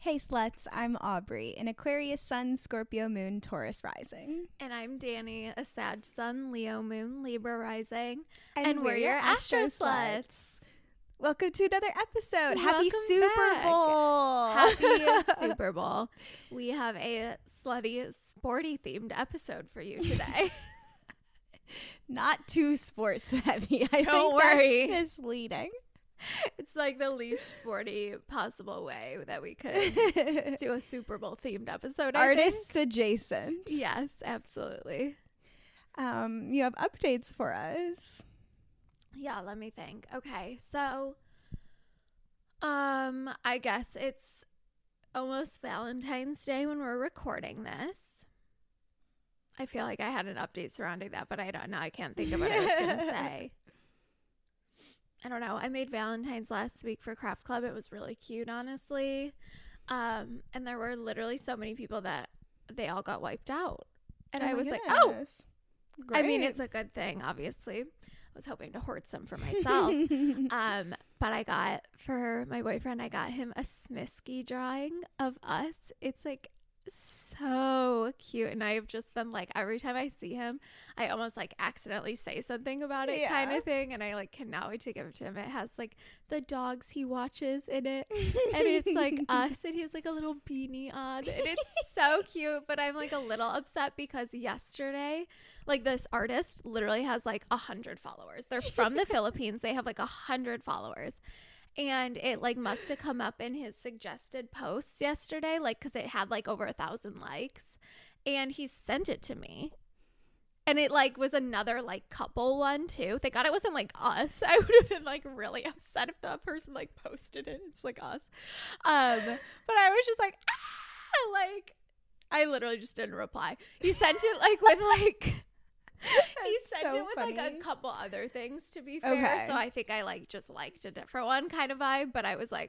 Hey sluts, I'm Aubrey, an Aquarius Sun, Scorpio Moon, Taurus rising. And I'm Danny, a Sag Sun, Leo Moon, Libra rising. And we're your Astro Sluts. Welcome to another episode. Happy Welcome Super back. Bowl. Happy Super Bowl. We have a slutty, sporty themed episode for you today. Not too sports heavy. I Don't think worry. That's misleading. It's like the least sporty possible way that we could do a Super Bowl themed episode. Artists adjacent. Yes, absolutely. You have updates for us. Yeah, let me think. Okay, so I guess it's almost Valentine's Day when we're recording this. I feel like I had an update surrounding that, but I don't know. I can't think of what I was going to say. I don't know. I made Valentine's last week for Craft Club. It was really cute, honestly. And there were literally so many people that they all got wiped out. And I was like, oh, great. I mean, it's a good thing, obviously. I was hoping to hoard some for myself. But I got, for my boyfriend, I got him a Smisky drawing of us. It's like so cute. And I've just been like, every time I see him, I almost like accidentally say something about it kind of thing. And I like cannot wait to give it to him. It has like the dogs he watches in it. And it's like us. And he has like a little beanie on. And it's so cute. But I'm like a little upset because yesterday, like this artist literally has like 100 followers. They're from the Philippines. They have like 100 followers. And it like must have come up in his suggested posts yesterday, like because it had like over 1,000 likes. And he sent it to me. And it like was another like couple one too. Thank God it wasn't like us. I would have been like really upset if that person like posted it. It's like us. But I was just like, like I literally just didn't reply. He sent it like with like he sent so it with funny. like a couple other things, to be fair. Okay. So I think I like just liked a different one kind of vibe, but I was like,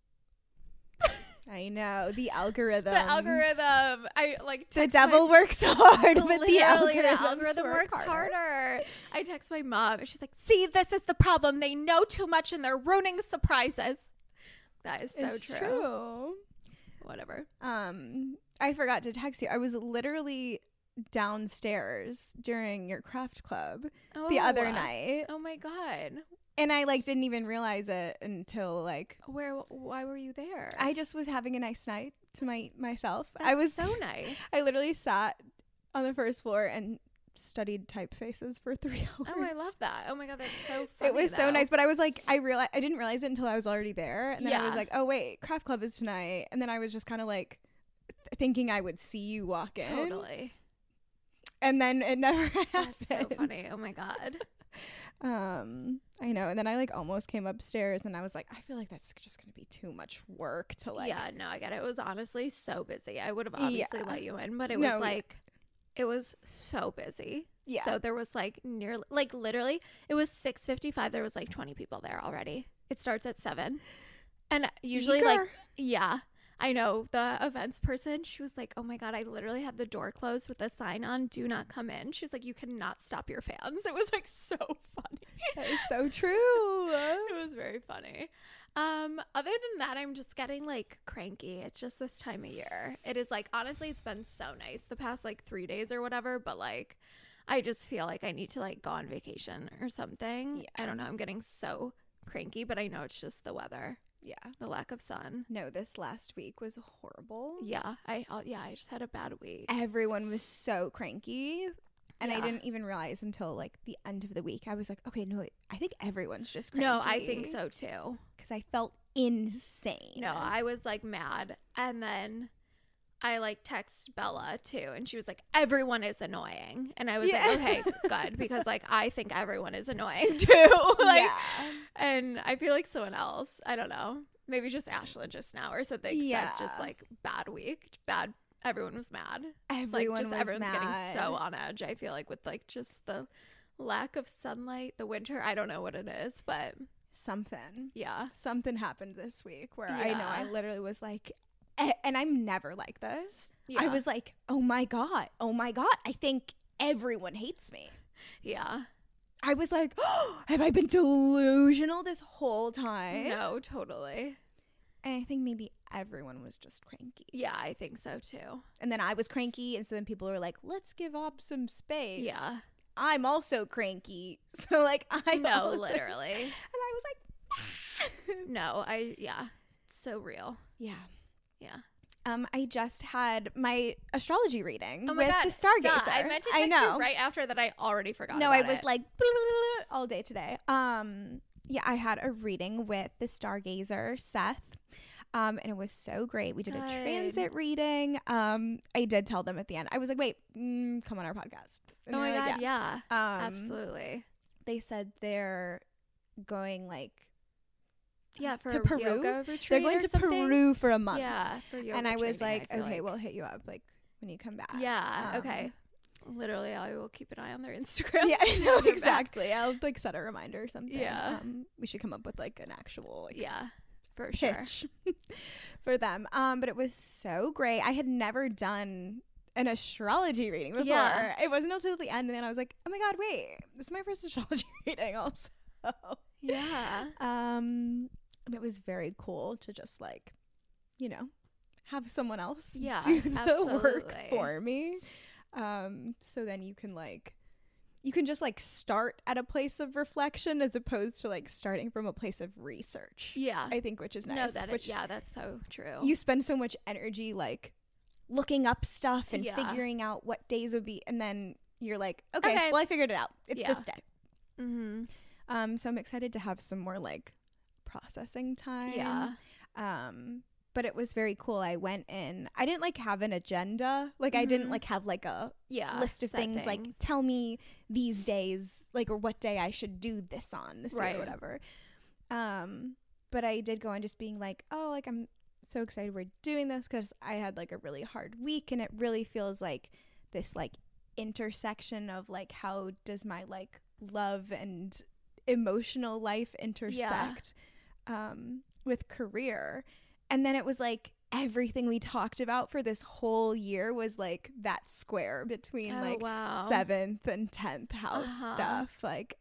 I know. The algorithm. the algorithm. I like The text devil my, works hard, but the literally, algorithm works harder. I text my mom and she's like, see, this is the problem. They know too much and they're ruining surprises. That is so It's true. Whatever. I forgot to text you. I was literally downstairs during your craft club the other night, Oh my God. and I like didn't even realize it until like Why were you there? I just was having a nice night to myself. That's I was so nice. I literally sat on the first floor and studied typefaces for 3 hours. Oh, I love that. Oh my God, that's so funny. It was so though. nice, but I was like, I didn't realize it until I was already there, and then I was Yeah. like, oh wait, craft club is tonight, and then I was just kind of like thinking I would see you walk in, Totally. and then it never happened. That's so funny. Oh my God. I know, and then I like almost came upstairs, and I was like, I feel like that's just gonna be too much work to like. Yeah, no, I get it. It was honestly so busy. I would have obviously Yeah. let you in, but it No, was like, it was so busy. Yeah. So there was like nearly, like literally, it was 6:55. There was like 20 people there already. It starts at 7. And usually like, Eager. yeah, I know the events person, she was like, oh my God, I literally had the door closed with a sign on, do not come in. She's like, you cannot stop your fans. It was like so funny. That is so true. It was very funny. Other than that, I'm just getting like cranky. It's just this time of year. It is like, honestly, it's been so nice the past like 3 days or whatever, but like I just feel like I need to like go on vacation or something. Yeah. I don't know. I'm getting so cranky, but I know it's just the weather, Yeah. the lack of sun. No, this last week was horrible. Yeah. I just had a bad week. Everyone was so cranky. And I Yeah. didn't even realize until like the end of the week. I was like, okay, no, I think everyone's just cranky. No, I think so too. Because I felt insane. No, I was like mad. And then I like text Bella too. And she was like, everyone is annoying. And I was Yeah. like, okay, good. Because like, I think everyone is annoying too. Like, yeah. and I feel like someone else, I don't know, maybe just Ashlyn just now or something Yeah. said just like bad week, bad. Everyone was mad. Everyone like just was everyone's mad. getting so on edge. I feel like with like just the lack of sunlight, the winter. I don't know what it is, but Something yeah. happened this week where I know I Yeah. literally was like, and I'm never like this. Yeah. I was like, oh my God, I think everyone hates me. Yeah. I was like, oh, have I been delusional this whole time? No, totally. And I think maybe everyone was just cranky. Yeah, I think so too. And then I was cranky, and so then people were like, let's give Ob some space. Yeah. I'm also cranky. So like No, literally. And I was like No, so real. Yeah. Yeah. I just had my astrology reading Oh my with God, the Stargazer. I meant to text you right after that. I already forgot. No, about I was it. like all day today. Yeah, I had a reading with the Stargazer, Seth. And it was so great. We did a transit reading. I did tell them at the end. I was like, wait, come on our podcast. And oh my like, God, yeah. Absolutely. They said they're going like for to Peru. Yoga retreat. They're going to Peru for a month. Yeah, for yoga. And I was training, like, okay, we'll hit you up like when you come back. Yeah. Okay. Literally, I will keep an eye on their Instagram. Yeah, I know exactly. I'll like set a reminder or something. Yeah. We should come up with like an actual for pitch for them. But it was so great. I had never done an astrology reading before. Yeah. It wasn't until the end, and then I was like, oh my God, wait, this is my first astrology reading also. Yeah. And it was very cool to just like, have someone else do the work for me. So then you can just like start at a place of reflection as opposed to like starting from a place of research. Yeah. I think, which is nice. No, that's so true. You spend so much energy like looking up stuff and figuring out what days would be, and then you're like, okay, well, I figured it out. It's this day. Mm-hmm. So I'm excited to have some more like processing time. Yeah. But it was very cool. I went in. I didn't like have an agenda. Like I didn't like have like a list of things like tell me these days like or what day I should do this on this year or whatever. But I did go in just being like, oh, like I'm so excited we're doing this because I had like a really hard week, and it really feels like this like intersection of like how does my like love and emotional life intersect with career. And then it was like everything we talked about for this whole year was like that square between 7th and 10th house stuff. Like,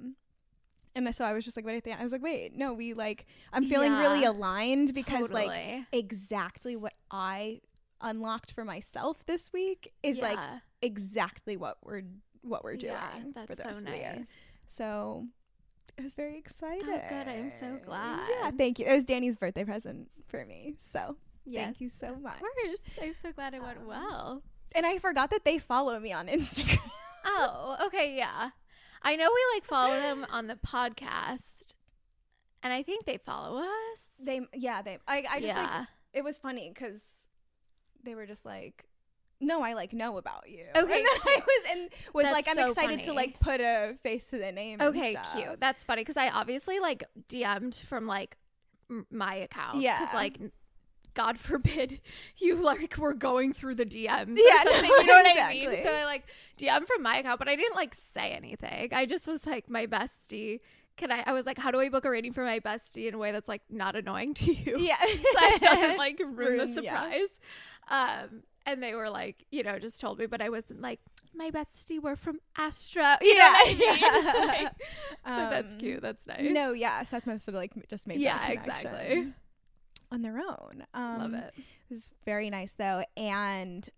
and so I was just like, wait, at the end, I was like, wait, no, we like, I'm feeling really aligned because like exactly what I unlocked for myself this week is like exactly what we're doing for the rest of the year. So I was very excited. Oh, good. I'm so glad. Yeah, thank you. It was Danny's birthday present for me. So thank you so much. Of course. I'm so glad it went well. And I forgot that they follow me on Instagram. Oh, okay. Yeah. I know we like follow them on the podcast, and I think they follow us. I just like, it was funny because they were just like, no, I like know about you. Okay, and was that's like, I'm so excited to like put a face to the name. Okay, cute. That's funny because I obviously like DM'd from like my account. Yeah, because like, God forbid you like were going through the DMs or something. You know what I mean? So I like DM'd from my account, but I didn't like say anything. I just was like, my bestie. I was like, how do I book a reading for my bestie in a way that's like not annoying to you? Yeah, slash doesn't like ruin the surprise. Yeah. And they were like, just told me, but I wasn't like, my bestie, we're from Astra. You know what I mean? Like, but that's cute. That's nice. No, yeah. Seth must have like just made that connection exactly on their own. Love it. It was very nice though. And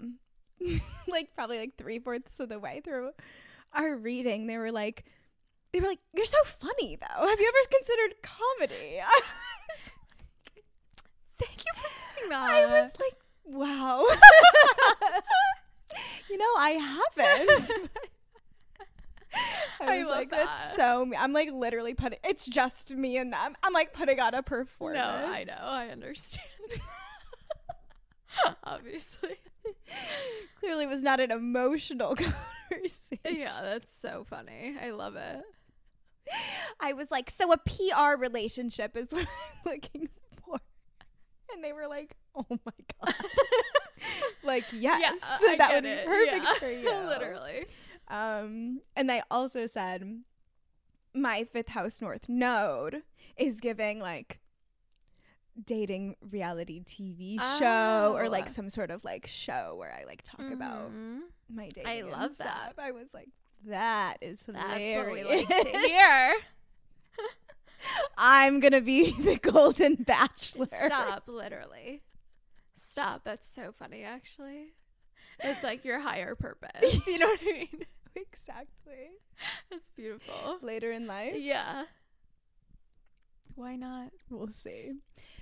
like probably like 3/4 of the way through our reading, they were like, you're so funny though. Have you ever considered comedy? Thank you for saying that. I was like, wow. I haven't. I was like, that. That's so me. I'm like literally it's just me and them. I'm like putting on a performance. No, I know. I understand. Obviously. Clearly it was not an emotional conversation. Yeah, that's so funny. I love it. I was like, so a PR relationship is what I'm looking for. And they were like, oh my God. Like, yes, that would be perfect for you. Literally. And they also said my 5th house north node is giving like dating reality TV show or like some sort of like show where I like talk about my dating. I love that. I was like, that is hilarious. That's what we like to hear. I'm gonna be the Golden Bachelor. Stop, literally. Stop. That's so funny, actually. It's like your higher purpose. You know what I mean? Exactly. That's beautiful. Later in life. Yeah. Why not? We'll see.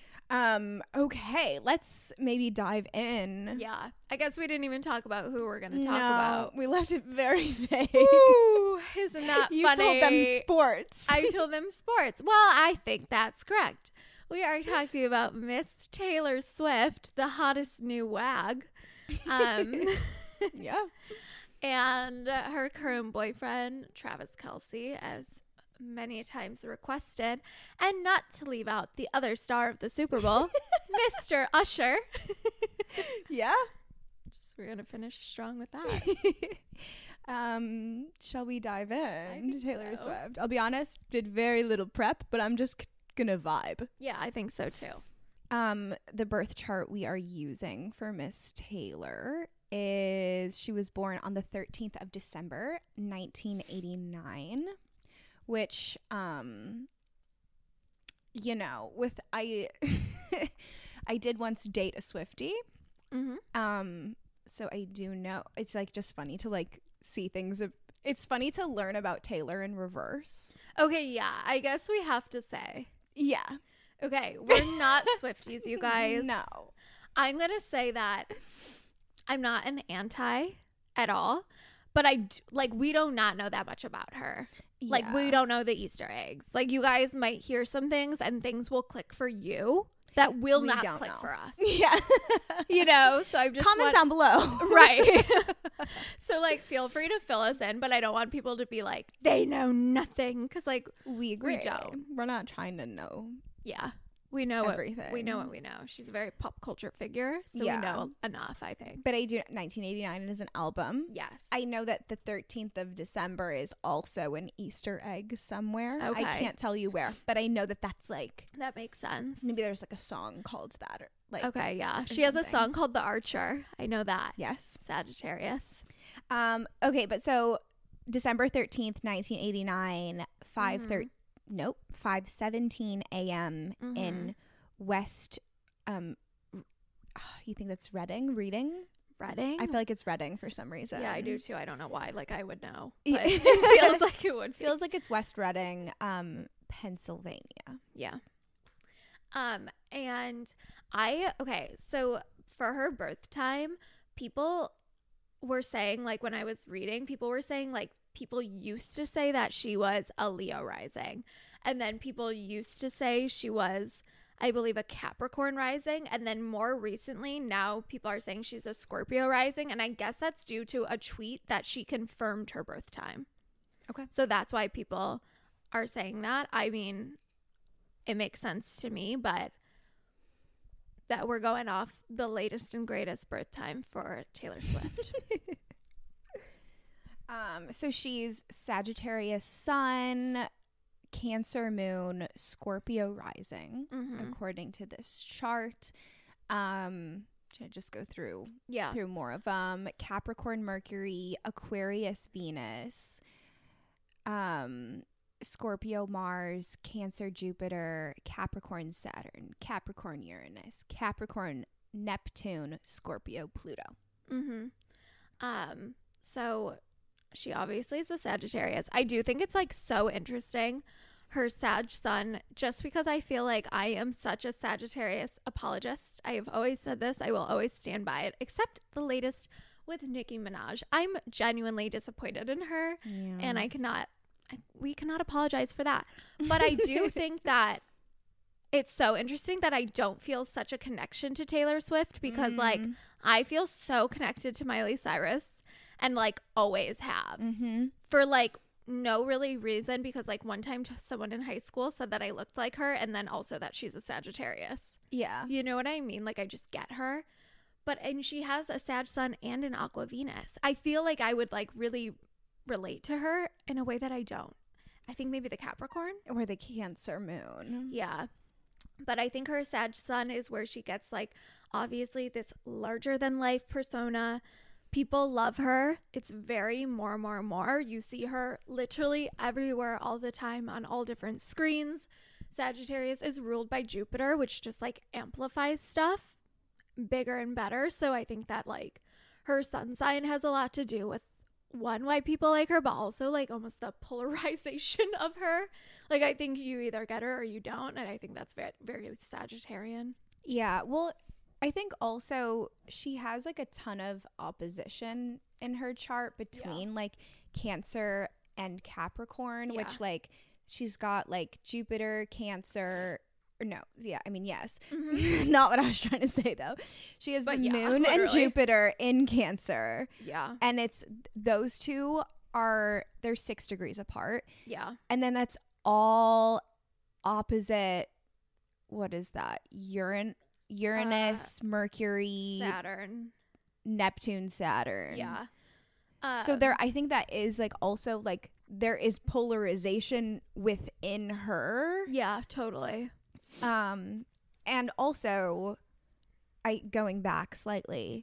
Okay, let's maybe dive in. Yeah. I guess we didn't even talk about who we're going to talk about. We left it very vague. Ooh, isn't that you funny? You told them sports. I told them sports. Well, I think that's correct. We are talking about Miss Taylor Swift, the hottest new wag. Yeah. And her current boyfriend, Travis Kelce, as many times requested, and not to leave out the other star of the Super Bowl, Mr. Usher. Yeah. We're going to finish strong with that. Shall we dive in to Taylor Swift? I'll be honest, did very little prep, but I'm just gonna vibe. Yeah, I think so too. The birth chart we are using for Miss Taylor is she was born on the 13th of December, 1989, which, you know, with I did once date a Swiftie. Mm-hmm. So I do know it's like just funny to like see things. It's funny to learn about Taylor in reverse. Okay, yeah, I guess we have to say. Yeah. Okay, we're not Swifties, you guys. No. I'm going to say that I'm not an anti at all, but we do not know that much about her. Yeah. Like, we don't know the Easter eggs. Like, you guys might hear some things and things will click for you that will not click for us. Yeah. You know, so I've just comment down below. Right. So, like, feel free to fill us in, but I don't want people to be like, they know nothing. Because, like, we agree. We don't. We're not trying to know. Yeah. We know everything. We know what we know. She's a very pop culture figure, so we know enough, I think. But I do 1989 is an album. Yes. I know that the 13th of December is also an Easter egg somewhere. Okay. I can't tell you where, but I know that that's like that makes sense. Maybe there's like a song called that or like okay, yeah. She has a song called The Archer. I know that. Yes. Sagittarius. Okay, but so December 13th, 1989, 5:17 a.m. in West, you think that's Reading? Reading? I feel like it's Reading for some reason. Yeah, I do too. I don't know why. Like, I would know. But it feels like it would. Feels like it's West Reading, Pennsylvania. Yeah. And so for her birth time, people were saying, like, when I was reading, people were saying, like, people used to say that she was a Leo rising. And then people used to say she was, I believe, a Capricorn rising. And then more recently, now people are saying she's a Scorpio rising. And I guess that's due to a tweet that she confirmed her birth time. Okay. So that's why people are saying that. I mean, it makes sense to me, but that we're going off the latest and greatest birth time for Taylor Swift. So she's Sagittarius sun, Cancer moon, Scorpio rising, according to this chart. Should I just go through more of them? Capricorn Mercury, Aquarius Venus, Scorpio Mars, Cancer Jupiter, Capricorn Saturn, Capricorn Uranus, Capricorn Neptune, Scorpio Pluto. So she obviously is a Sagittarius. I do think it's like so interesting, her Sag sun, just because I feel like I am such a Sagittarius apologist. I have always said this. I will always stand by it, except the latest with Nicki Minaj. I'm genuinely disappointed in her, and we cannot apologize for that. But I do think that it's so interesting that I don't feel such a connection to Taylor Swift because like I feel so connected to Miley Cyrus and like always have for like no really reason, because like one time someone in high school said that I looked like her, and then also that she's a Sagittarius. Yeah. You know what I mean? Like I just get her. And she has a Sag sun and an Aqua Venus. I feel like I would like really relate to her in a way that I don't. I think maybe the Capricorn or the Cancer moon. Yeah. But I think her Sag sun is where she gets like obviously this larger than life persona, People love her. It's very more. You see her literally everywhere all the time on all different screens. Sagittarius is ruled by Jupiter, which just like amplifies stuff bigger and better. So I think that like her sun sign has a lot to do with why people like her, but also like almost the polarization of her. Like I think you either get her or you don't, and I think that's very, very Sagittarian. Yeah, well, I think also she has like a ton of opposition in her chart between like Cancer and Capricorn, which like she's got like Jupiter, Cancer, or no, yes. Not what I was trying to say though. She has the moon and Jupiter in Cancer. Yeah. And it's those two they're 6 degrees apart. Yeah. And then that's all opposite. What is that? Uranus, Mercury, Saturn, Neptune, Saturn. Yeah. So I think that is like also like there is polarization within her. Yeah, totally. And also going back slightly,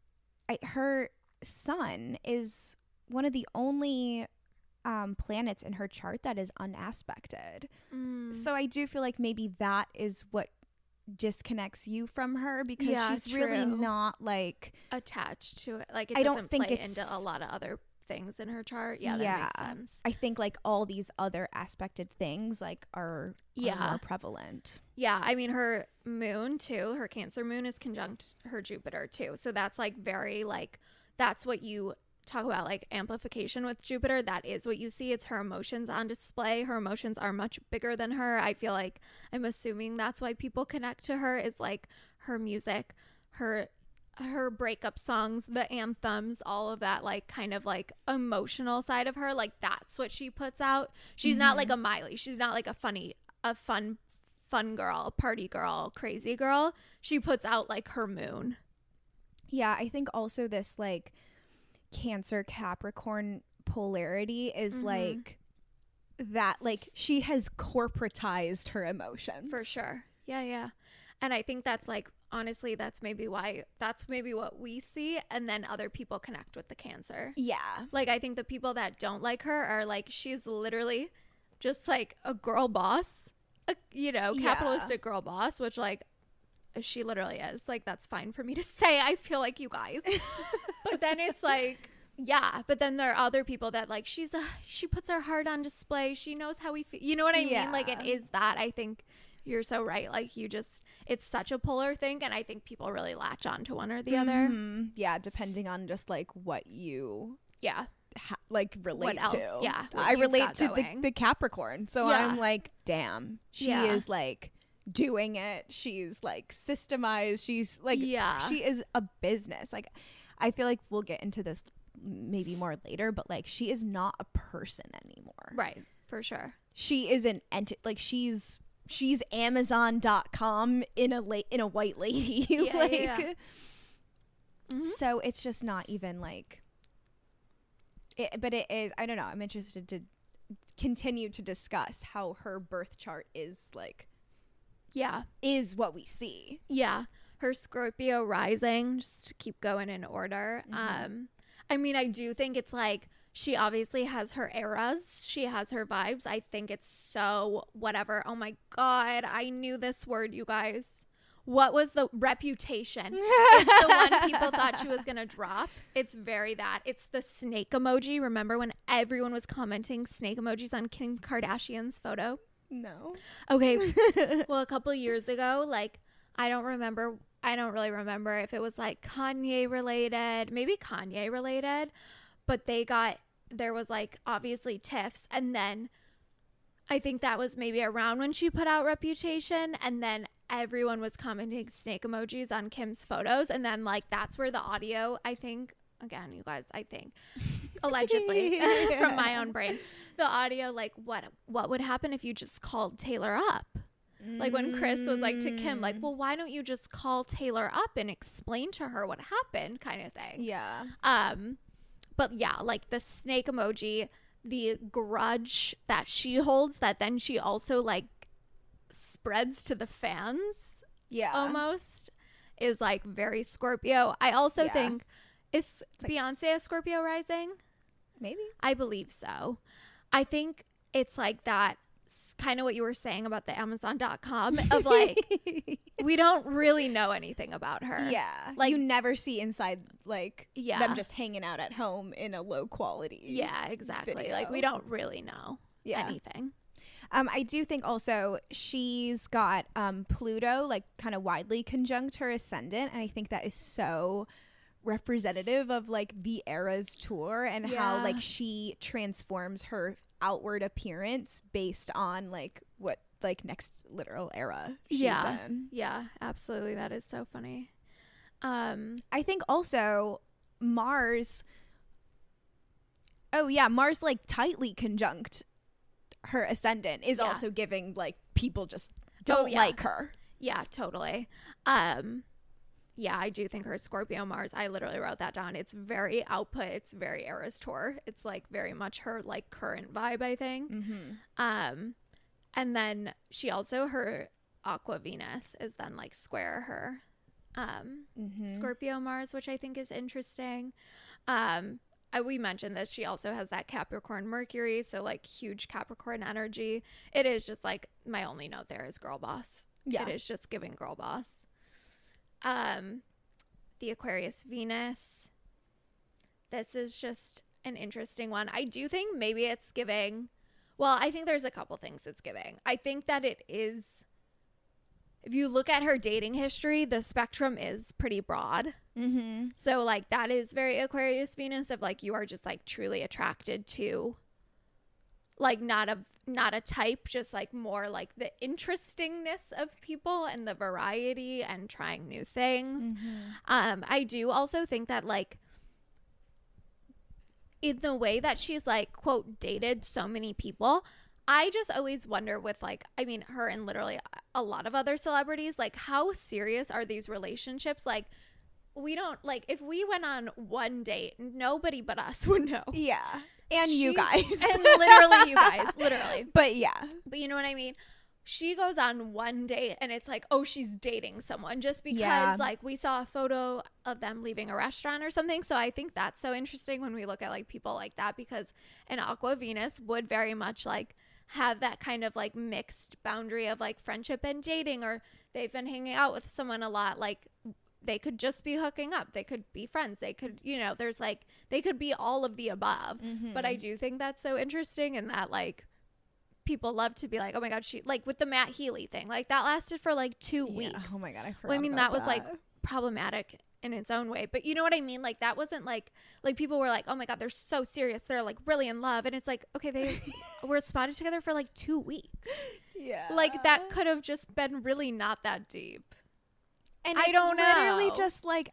her sun is one of the only planets in her chart that is unaspected. So I do feel like maybe that is what disconnects you from her, because she's really not like attached to it. Like it doesn't play into a lot of other things in her chart. That makes sense. I think like all these other aspected things like are more prevalent. Yeah, I mean her moon too, her Cancer moon is conjunct her Jupiter too. So that's like very like that's what you talk about, like amplification with Jupiter. That is what you see. It's her emotions on display. Her emotions are much bigger than her. I feel like I'm assuming that's why people connect to her, is like her music, her breakup songs, the anthems, all of that like kind of like emotional side of her. Like that's what she puts out. She's not like a Miley. She's not like a fun girl, party girl, crazy girl. She puts out like her moon. Yeah, I think also this like Cancer Capricorn polarity is like that, like she has corporatized her emotions for sure. Yeah. And I think that's like honestly that's maybe what we see, and then other people connect with the Cancer. Yeah, like I think the people that don't like her are like, she's literally just like a girl boss, capitalistic girl boss, which like she literally is. Like that's fine for me to say, I feel like, you guys. But then it's like, but then there are other people that like she puts her heart on display, she knows how we feel, you know what I mean? Like it is that. I think you're so right. Like it's such a polar thing, and I think people really latch on to one or the other. Yeah, depending on just like what you like relate what else? to. Yeah, I relate to the Capricorn, so I'm like, damn, she is like doing it. She's like systemized. She's like, she is a business. Like I feel like we'll get into this maybe more later, but like she is not a person anymore. Right, for sure. She is an entity. Like she's Amazon.com in a white lady. So it's just not even like it, but it is. I don't know. I'm interested to continue to discuss how her birth chart is like. Is what we see. Her Scorpio rising, just to keep going in order. I mean, I do think it's like she obviously has her eras, she has her vibes. I think it's so whatever. Oh my god, I knew this word, you guys. What was the reputation? It's the one people thought she was gonna drop. It's very that. It's the snake emoji. Remember when everyone was commenting snake emojis on Kim Kardashian's photo? No. Okay. Well, a couple years ago, like I don't really remember if it was like Kanye related, but there was like obviously tiffs, and then I think that was maybe around when she put out Reputation, and then everyone was commenting snake emojis on Kim's photos, and then like that's where the audio, I think, again, you guys, I think allegedly from my own brain, the audio, like what would happen if you just called Taylor up? Like when Chris was like to Kim, like, well, why don't you just call Taylor up and explain to her what happened, kind of thing. Yeah. But yeah, like the snake emoji, the grudge that she holds that then she also like spreads to the fans. Yeah. Almost is like very Scorpio. I also think Is Beyonce a Scorpio rising? Maybe. I believe so. I think it's like that, kind of what you were saying about the Amazon.com of like, we don't really know anything about her. Yeah. Like, you never see inside, like, them just hanging out at home in a low quality. Yeah, exactly. Video. Like, we don't really know anything. I do think also she's got Pluto, like, kind of widely conjunct her ascendant. And I think that is so representative of, like, the Eras tour and how, like, she transforms her outward appearance based on, like, what, like, next literal era she's in. Yeah, absolutely. That is so funny. I think also Mars, Mars, like, tightly conjunct her ascendant is also giving, like, people just don't like her. Yeah, totally. Yeah, I do think her Scorpio Mars, I literally wrote that down. It's very output. It's very Eras tour. It's like very much her like current vibe, I think. And then she also, her Aqua Venus is then like square her Scorpio Mars, which I think is interesting. We mentioned this. She also has that Capricorn Mercury, so like huge Capricorn energy. It is just like, my only note there is girl boss. Yeah. It is just giving girl boss. The Aquarius Venus. This is just an interesting one. I do think maybe it's giving, well, I think there's a couple things it's giving. I think that it is, if you look at her dating history, the spectrum is pretty broad. So like that is very Aquarius Venus of like, you are just like truly attracted to like not a type, just like more like the interestingness of people and the variety and trying new things. I do also think that like in the way that she's like quote dated so many people, I just always wonder with like, I mean, her and literally a lot of other celebrities, like how serious are these relationships? Like, we don't, like, if we went on one date, nobody but us would know. Yeah. And you guys. And literally you guys. Literally. But yeah. But you know what I mean? She goes on one date and it's like, oh, she's dating someone just because like we saw a photo of them leaving a restaurant or something. So I think that's so interesting when we look at like people like that, because an Aqua Venus would very much like have that kind of like mixed boundary of like friendship and dating, or they've been hanging out with someone a lot. Like, they could just be hooking up. They could be friends. They could, you know, there's like, they could be all of the above. But I do think that's so interesting, and that like people love to be like, oh my God, she, like with the Matt Healy thing, like that lasted for like 2 weeks. Oh my God, I forgot. Well, I mean, that was like problematic in its own way. But you know what I mean? Like that wasn't like people were like, oh my God, they're so serious. They're like really in love. And it's like, okay, they were spotted together for like 2 weeks. Yeah. Like that could have just been really not that deep. And I don't know. Literally just like,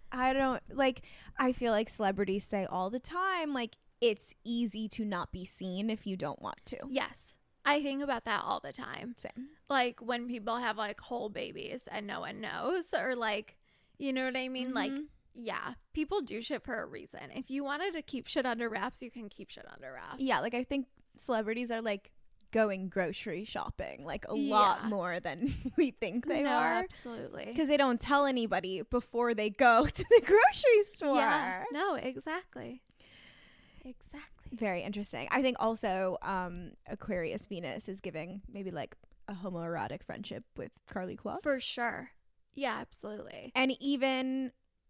I feel like celebrities say all the time, like, it's easy to not be seen if you don't want to. Yes. I think about that all the time. Same. Like when people have like whole babies and no one knows, or like, you know what I mean? Like, yeah, people do shit for a reason. If you wanted to keep shit under wraps, you can keep shit under wraps. Yeah. Like, I think celebrities are like going grocery shopping like a lot more than we think they are. Absolutely. Because they don't tell anybody before they go to the grocery store. Yeah. No, exactly. Very interesting. I think also Aquarius Venus is giving maybe like a homoerotic friendship with Karlie Kloss. For sure. Yeah, absolutely. And even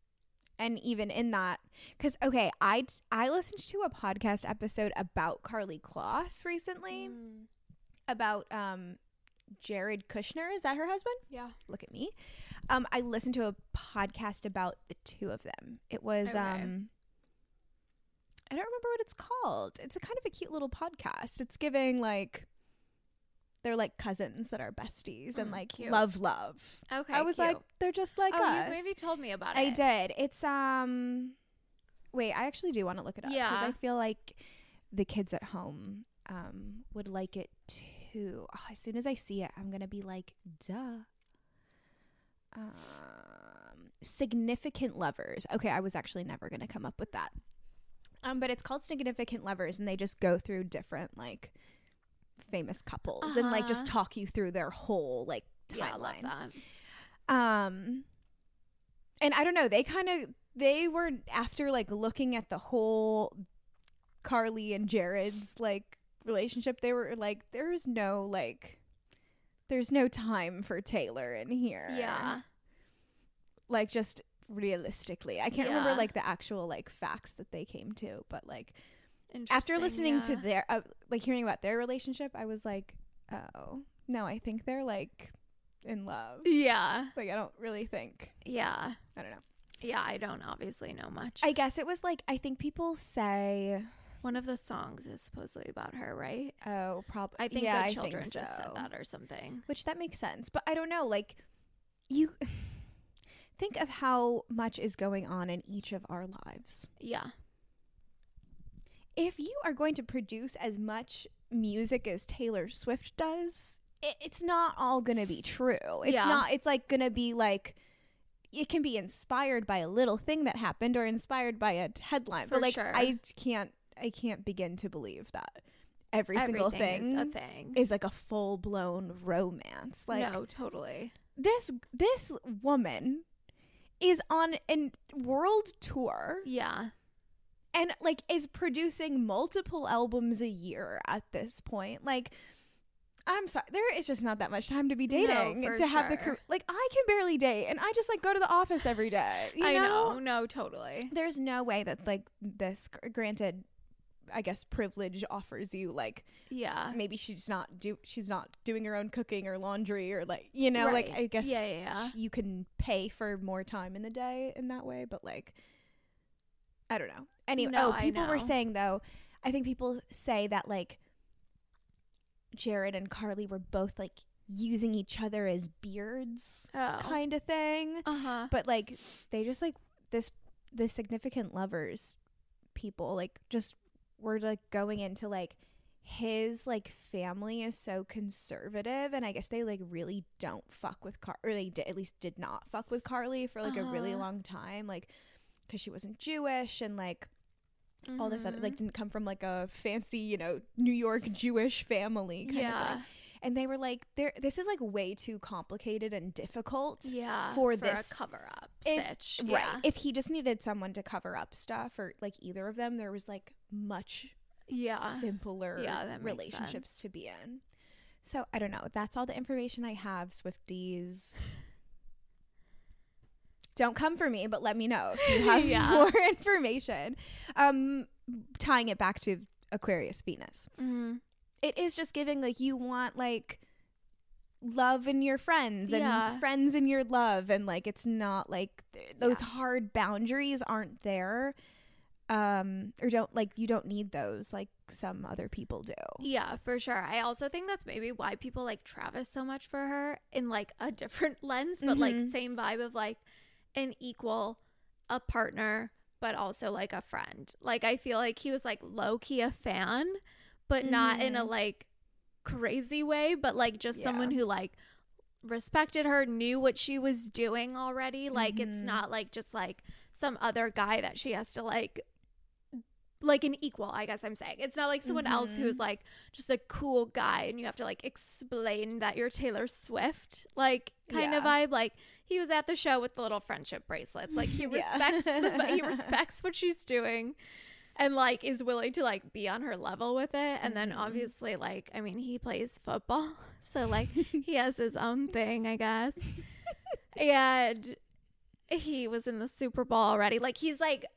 in that, because okay, I listened to a podcast episode about Karlie Kloss recently, about Jared Kushner. Is that her husband? Yeah. Look at me. I listened to a podcast about the two of them. It was I don't remember what it's called. It's a kind of a cute little podcast. It's giving like, they're like cousins that are besties and like cute. love. Okay. I was like, they're just like us. You maybe told me about it. I did. It's wait, I actually do want to look it up because I feel like the kids at home would like it too. Oh, as soon as I see it, I'm gonna be like, duh. Significant Lovers. Okay, I was actually never gonna come up with that. But it's called Significant Lovers, and they just go through different like famous couples and like just talk you through their whole like timeline. Yeah, I love that. And I don't know, they were, after like looking at the whole Carly and Jared's like relationship, they were like, there's no time for Taylor in here. Yeah. Like, just realistically, I can't remember like the actual like facts that they came to, but like after listening to their like hearing about their relationship, I was like, oh no, I think they're like in love. Yeah. Like, I don't really think. Yeah. I don't know. Yeah, I don't obviously know much. I guess it was like, I think people say one of the songs is supposedly about her, right? Oh, probably. I think Good Children just said that or something. Which that makes sense. But I don't know, like, you think of how much is going on in each of our lives. Yeah. If you are going to produce as much music as Taylor Swift does, it's not all going to be true. It's like going to be like, it can be inspired by a little thing that happened or inspired by a headline. But like, sure. I can't begin to believe that everything single thing is like a full-blown romance. Like, no, totally. This woman is on a world tour. Yeah. And like is producing multiple albums a year at this point. Like, I'm sorry, there is just not that much time to be dating have the like, I can barely date, and I just like go to the office every day. I know, no, totally. There's no way that like this, granted, I guess privilege offers you like, yeah, maybe she's not doing her own cooking or laundry or like, you know, right. Like I guess you can pay for more time in the day in that way, but like, I don't know. Anyway, people were saying though, I think people say that like Jared and Carly were both like using each other as beards kind of thing. But like they just like the significant lovers people like just were like going into like his like family is so conservative, and I guess they like really don't fuck with or they at least did not fuck with Carly for like a really long time, like because she wasn't Jewish and like all this other, like didn't come from like a fancy, you know, New York Jewish family kind of thing. And they were like, this is like way too complicated and difficult for this a cover up stitch. Right. If he just needed someone to cover up stuff, or like either of them, there was like much simpler relationships to be in. So I don't know. That's all the information I have, Swifties. Don't come for me, but let me know if you have more information. Tying it back to Aquarius Venus. It is just giving like you want like love in your friends and friends in your love, and like it's not like those hard boundaries aren't there, or you don't need those like some other people do. Yeah, for sure. I also think that's maybe why people like Travis so much for her in like a different lens, but like same vibe of like an equal, a partner, but also like a friend. Like I feel like he was like low-key a fan, but not in a like crazy way, but like just someone who like respected her, knew what she was doing already. Like it's not like just like some other guy that she has to like an equal, I guess I'm saying. It's not like someone else who's like just a cool guy and you have to like explain that you're Taylor Swift, like kind of vibe. Like he was at the show with the little friendship bracelets. Like he respects he respects what she's doing and like is willing to like be on her level with it. And then obviously like, I mean, he plays football, so like he has his own thing, I guess. And he was in the Super Bowl already. Like he's like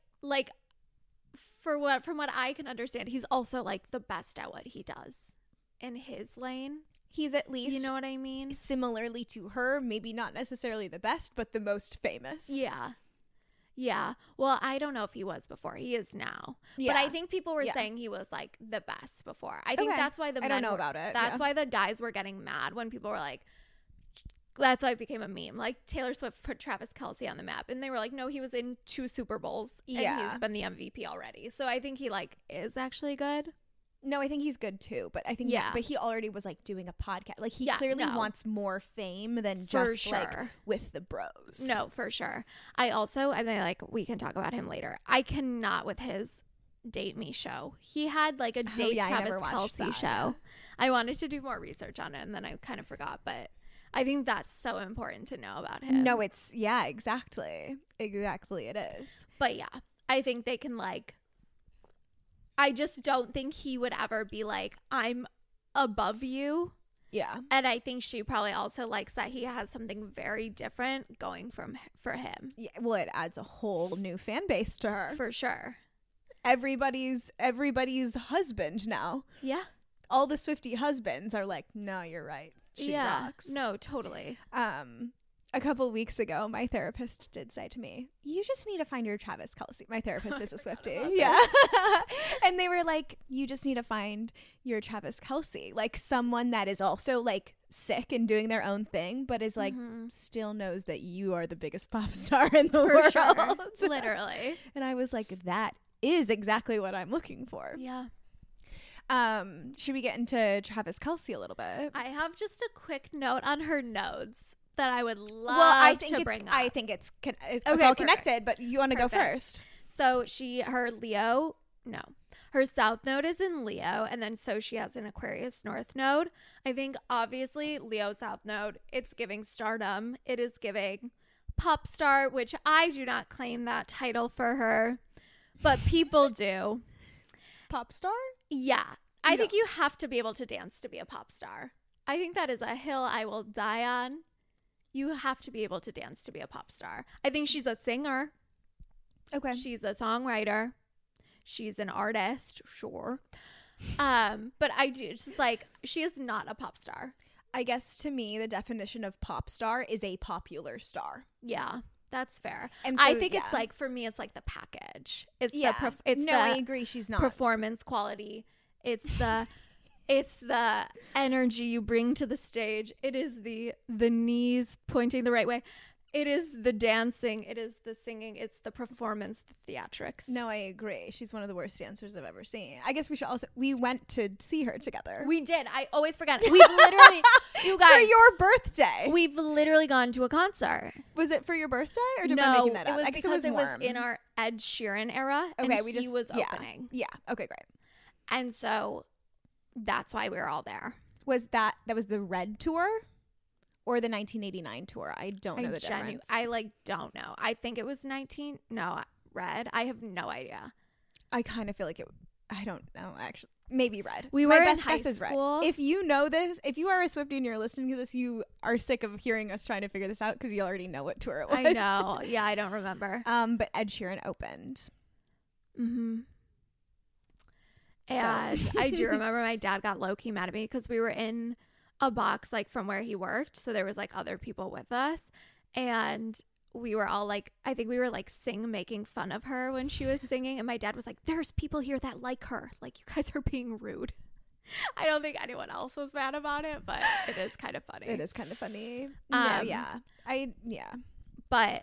from what I can understand, he's also like the best at what he does in his lane. He's at least, you know what I mean? Similarly to her, maybe not necessarily the best, but the most famous. Yeah. Yeah. Well, I don't know if he was before. He is now. Yeah. But I think people were saying he was like the best before. I think that's why the men I don't know about it. That's why the guys were getting mad when people were like, that's why it became a meme. Like Taylor Swift put Travis Kelce on the map, and they were like, no, he was in 2 Super Bowls and he's been the MVP already. So I think he like is actually good. No, I think he's good too, but I think but he already was like doing a podcast. Like he clearly wants more fame than just like with the bros. No, for sure. I mean, like we can talk about him later. I cannot with his Date Me show. He had like a Date Travis Kelce show. I wanted to do more research on it and then I kind of forgot, but I think that's so important to know about him. No, it's, yeah, exactly. Exactly, it is. But yeah, I think they can like, I just don't think he would ever be like, I'm above you. Yeah. And I think she probably also likes that he has something very different going for him. Yeah, well, it adds a whole new fan base to her. For sure. Everybody's husband now. Yeah. All the Swiftie husbands are like, no, you're right. She rocks. No, totally. A couple of weeks ago, my therapist did say to me, you just need to find your Travis Kelce. My therapist is a Swiftie. Yeah. And they were like, you just need to find your Travis Kelce. Like someone that is also like sick and doing their own thing, but is like still knows that you are the biggest pop star in the world. Sure. Literally. And I was like, that is exactly what I'm looking for. Yeah. Should we get into Travis Kelce a little bit? I have just a quick note on her nodes that I would love to bring up. I think it's all connected, but you want to go first. So her south node is in Leo, and then so she has an Aquarius north node. I think obviously Leo south node, it's giving stardom. It is giving pop star, which I do not claim that title for her, but people do. Pop star? Yeah. I think you have to be able to dance to be a pop star. I think that is a hill I will die on. You have to be able to dance to be a pop star. I think she's a singer. Okay. She's a songwriter. She's an artist, sure. But I do, it's just like, she is not a pop star. I guess to me, the definition of pop star is a popular star. Yeah, that's fair. And so, I think it's like, for me, it's like the package. It's I agree. She's not. Performance quality. It's the energy you bring to the stage. It is the knees pointing the right way. It is the dancing. It is the singing. It's the performance, the theatrics. No, I agree. She's one of the worst dancers I've ever seen. I guess we went to see her together. We did. I always forget. We've literally, you guys. For your birthday. We've literally gone to a concert. Was it for your birthday or am I making that up? It was because it was in our Ed Sheeran era. Okay, and he was opening. Yeah. Okay, great. And so that's why we were all there. Was that was the Red tour or the 1989 tour? I don't know the difference. I don't know. I think it was Red. I have no idea. I kind of feel like I don't know, actually. Maybe Red. We My were best in high guess is Red. school. If you know this, if you are a Swiftie and you're listening to this, you are sick of hearing us trying to figure this out because you already know what tour it was. I know. Yeah, I don't remember. But Ed Sheeran opened. Mm-hmm. And I do remember my dad got low-key mad at me because we were in a box like from where he worked. So there was like other people with us. And we were all like, I think we were like making fun of her when she was singing. And my dad was like, there's people here that like her. Like, you guys are being rude. I don't think anyone else was mad about it, but it is kind of funny. It is kind of funny. Yeah. But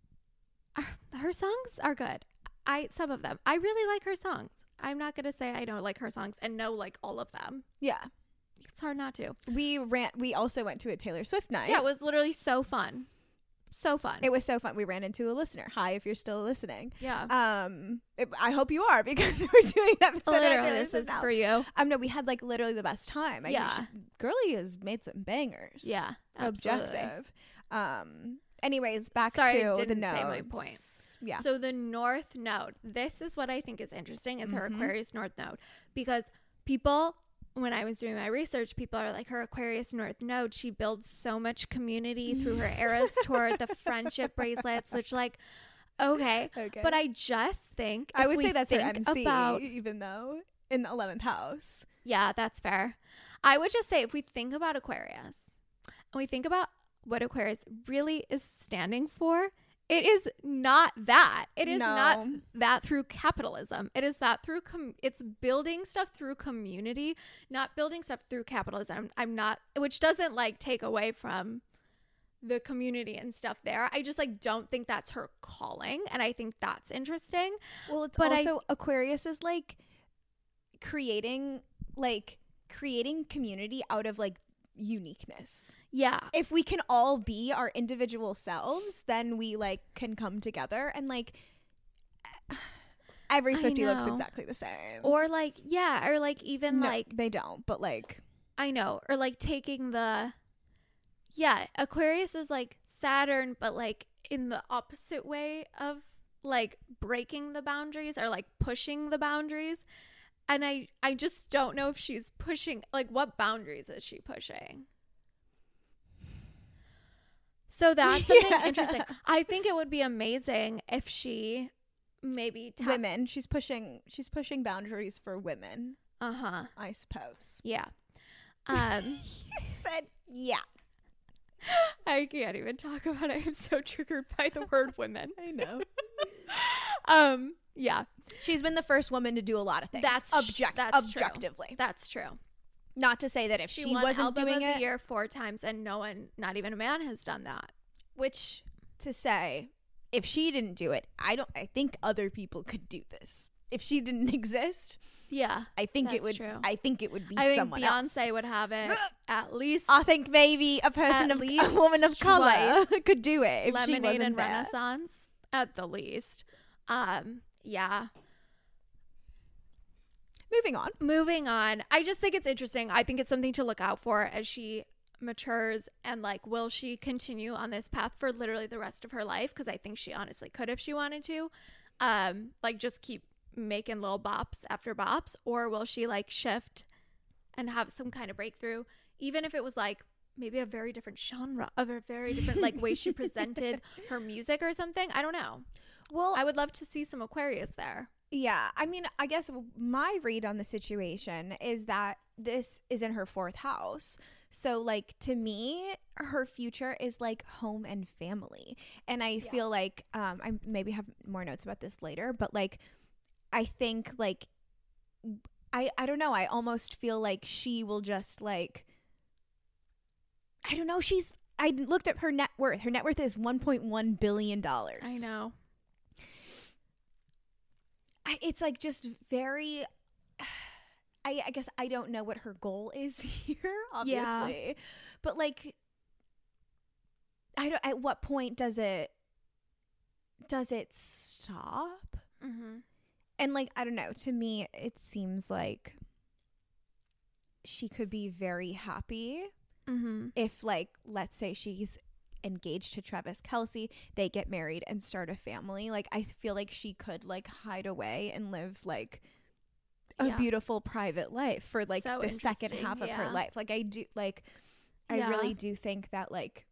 her songs are good. Some of them. I really like her songs. I'm not going to say I don't like her songs and know like all of them. Yeah. It's hard not to. We also went to a Taylor Swift night. Yeah, it was literally so fun. So fun. It was so fun. We ran into a listener. Hi, if you're still listening. Yeah. I hope you are because we're doing an episode. Literally, this is for you. No, we had like literally the best time. Girlie has made some bangers. Yeah. Absolutely. Objective. Anyways, back to the notes. Say my point. Yeah. So the North Node. This is what I think is interesting is her Aquarius North Node, because people, when I was doing my research, people are like, her Aquarius North Node, she builds so much community through her Eras tour, the friendship bracelets, which like, okay. But I just think I would say that's her MC, even though in the 11th house. Yeah, that's fair. I would just say if we think about Aquarius and we think about what Aquarius really is standing for, it is not that. It is not that through capitalism. It is that through it's building stuff through community, not building stuff through capitalism. Which doesn't like take away from the community and stuff there. I just like don't think that's her calling, and I think that's interesting. Well, also Aquarius is like creating community out of like uniqueness. Yeah. If we can all be our individual selves, then we like can come together, and like every Swiftie looks exactly the same. Or like, yeah, or like even like they don't, but like I know, or like taking the Yeah, Aquarius is like Saturn, but like in the opposite way of like breaking the boundaries or like pushing the boundaries. And I just don't know if she's pushing, like, what boundaries is she pushing? So that's something interesting. I think it would be amazing if she maybe women. She's pushing boundaries for women. Uh-huh. I suppose. Yeah. You said yeah. I can't even talk about it. I'm so triggered by the word women. I know. Yeah. She's been the first woman to do a lot of things. That's objectively. True. That's true. Not to say that if she wasn't album doing of the year 4 times and no one, not even a man, has done that. Which, to say, if she didn't do it, I think other people could do this. If she didn't exist, yeah, I think it would. True. I think it would be Beyonce someone else. Beyonce would have it at least. I think maybe a woman of color could do it. If Lemonade she wasn't and there. Renaissance at the least. Yeah. Moving on. I just think it's interesting. I think it's something to look out for as she matures, and like, will she continue on this path for literally the rest of her life? Because I think she honestly could if she wanted to. Like, just keep making little bops after bops, or will she like shift and have some kind of breakthrough, even if it was like maybe a very different genre, of a very different like way she presented her music or something. I don't know. Well, I would love to see some Aquarius there. Yeah, I mean, I guess my read on the situation is that this is in her 4th house. So, like, to me, her future is like home and family. And I feel like I maybe have more notes about this later, but like, I think like, I don't know. I almost feel like she will just like, I don't know. I looked up her net worth. Her net worth is $1.1 billion. I know. It's like just very, I guess I don't know what her goal is here, obviously. Yeah. But like, at what point does it stop? Mm-hmm. And like, I don't know, to me, it seems like she could be very happy if, like, let's say she's engaged to Travis Kelce, they get married and start a family. Like, I feel like she could like hide away and live like a beautiful private life for like the second half of her life. Like, I do, like, I really do think that like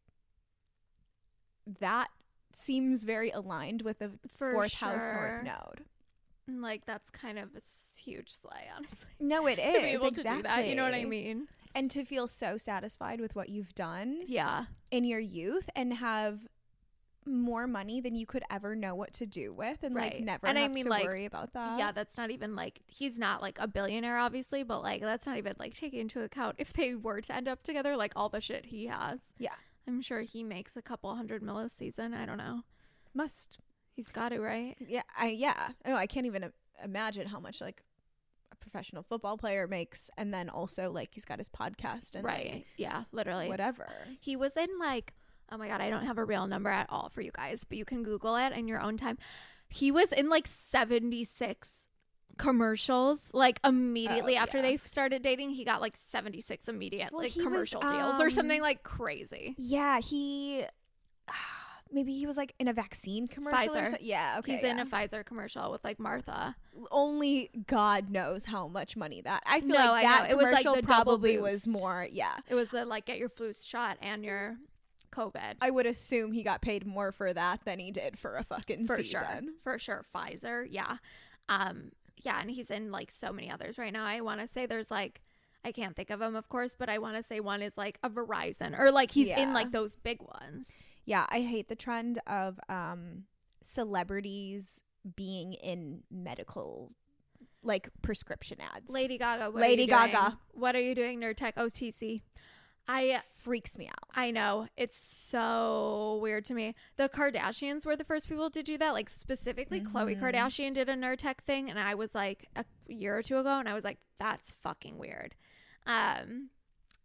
that seems very aligned with the 4th house North node. Like, that's kind of a huge slay, honestly. No, it is. To be able to do that, you know what I mean? And to feel so satisfied with what you've done in your youth and have more money than you could ever know what to do with, and like never have to worry about that. Yeah, that's not even like, he's not like a billionaire, obviously, but like, that's not even like taking into account if they were to end up together, like all the shit he has. Yeah. I'm sure he makes a couple $100 million a season. I don't know. He's got it, right? Yeah. I can't even imagine how much like a professional football player makes, and then also like he's got his podcast and like, yeah, literally whatever. He was in like, oh my god, I don't have a real number at all for you guys, but you can Google it in your own time. He was in like 76 commercials, like immediately after they started dating. He got like 76 immediate like commercial deals or something like crazy. Yeah, he maybe he was like in a vaccine commercial. Pfizer. Yeah, okay. He's in a Pfizer commercial with like Martha. Only God knows how much money that. I feel like that commercial it was like the probably was more. Yeah, it was the like get your flu shot and your COVID. I would assume he got paid more for that than he did for a fucking season. For sure. Pfizer. Yeah. Yeah. And he's in like so many others right now. I want to say there's like, I can't think of them, of course, but I want to say one is like a Verizon, or like he's in like those big ones. Yeah. I hate the trend of celebrities being in medical like prescription ads. Lady Gaga. What are you doing? Nerd Tech OTC. Freaks me out. I know. It's so weird to me. The Kardashians were the first people to do that. Like, specifically Khloe Kardashian did a Nerd Tech thing, and I was like a year or two ago, and I was like, that's fucking weird.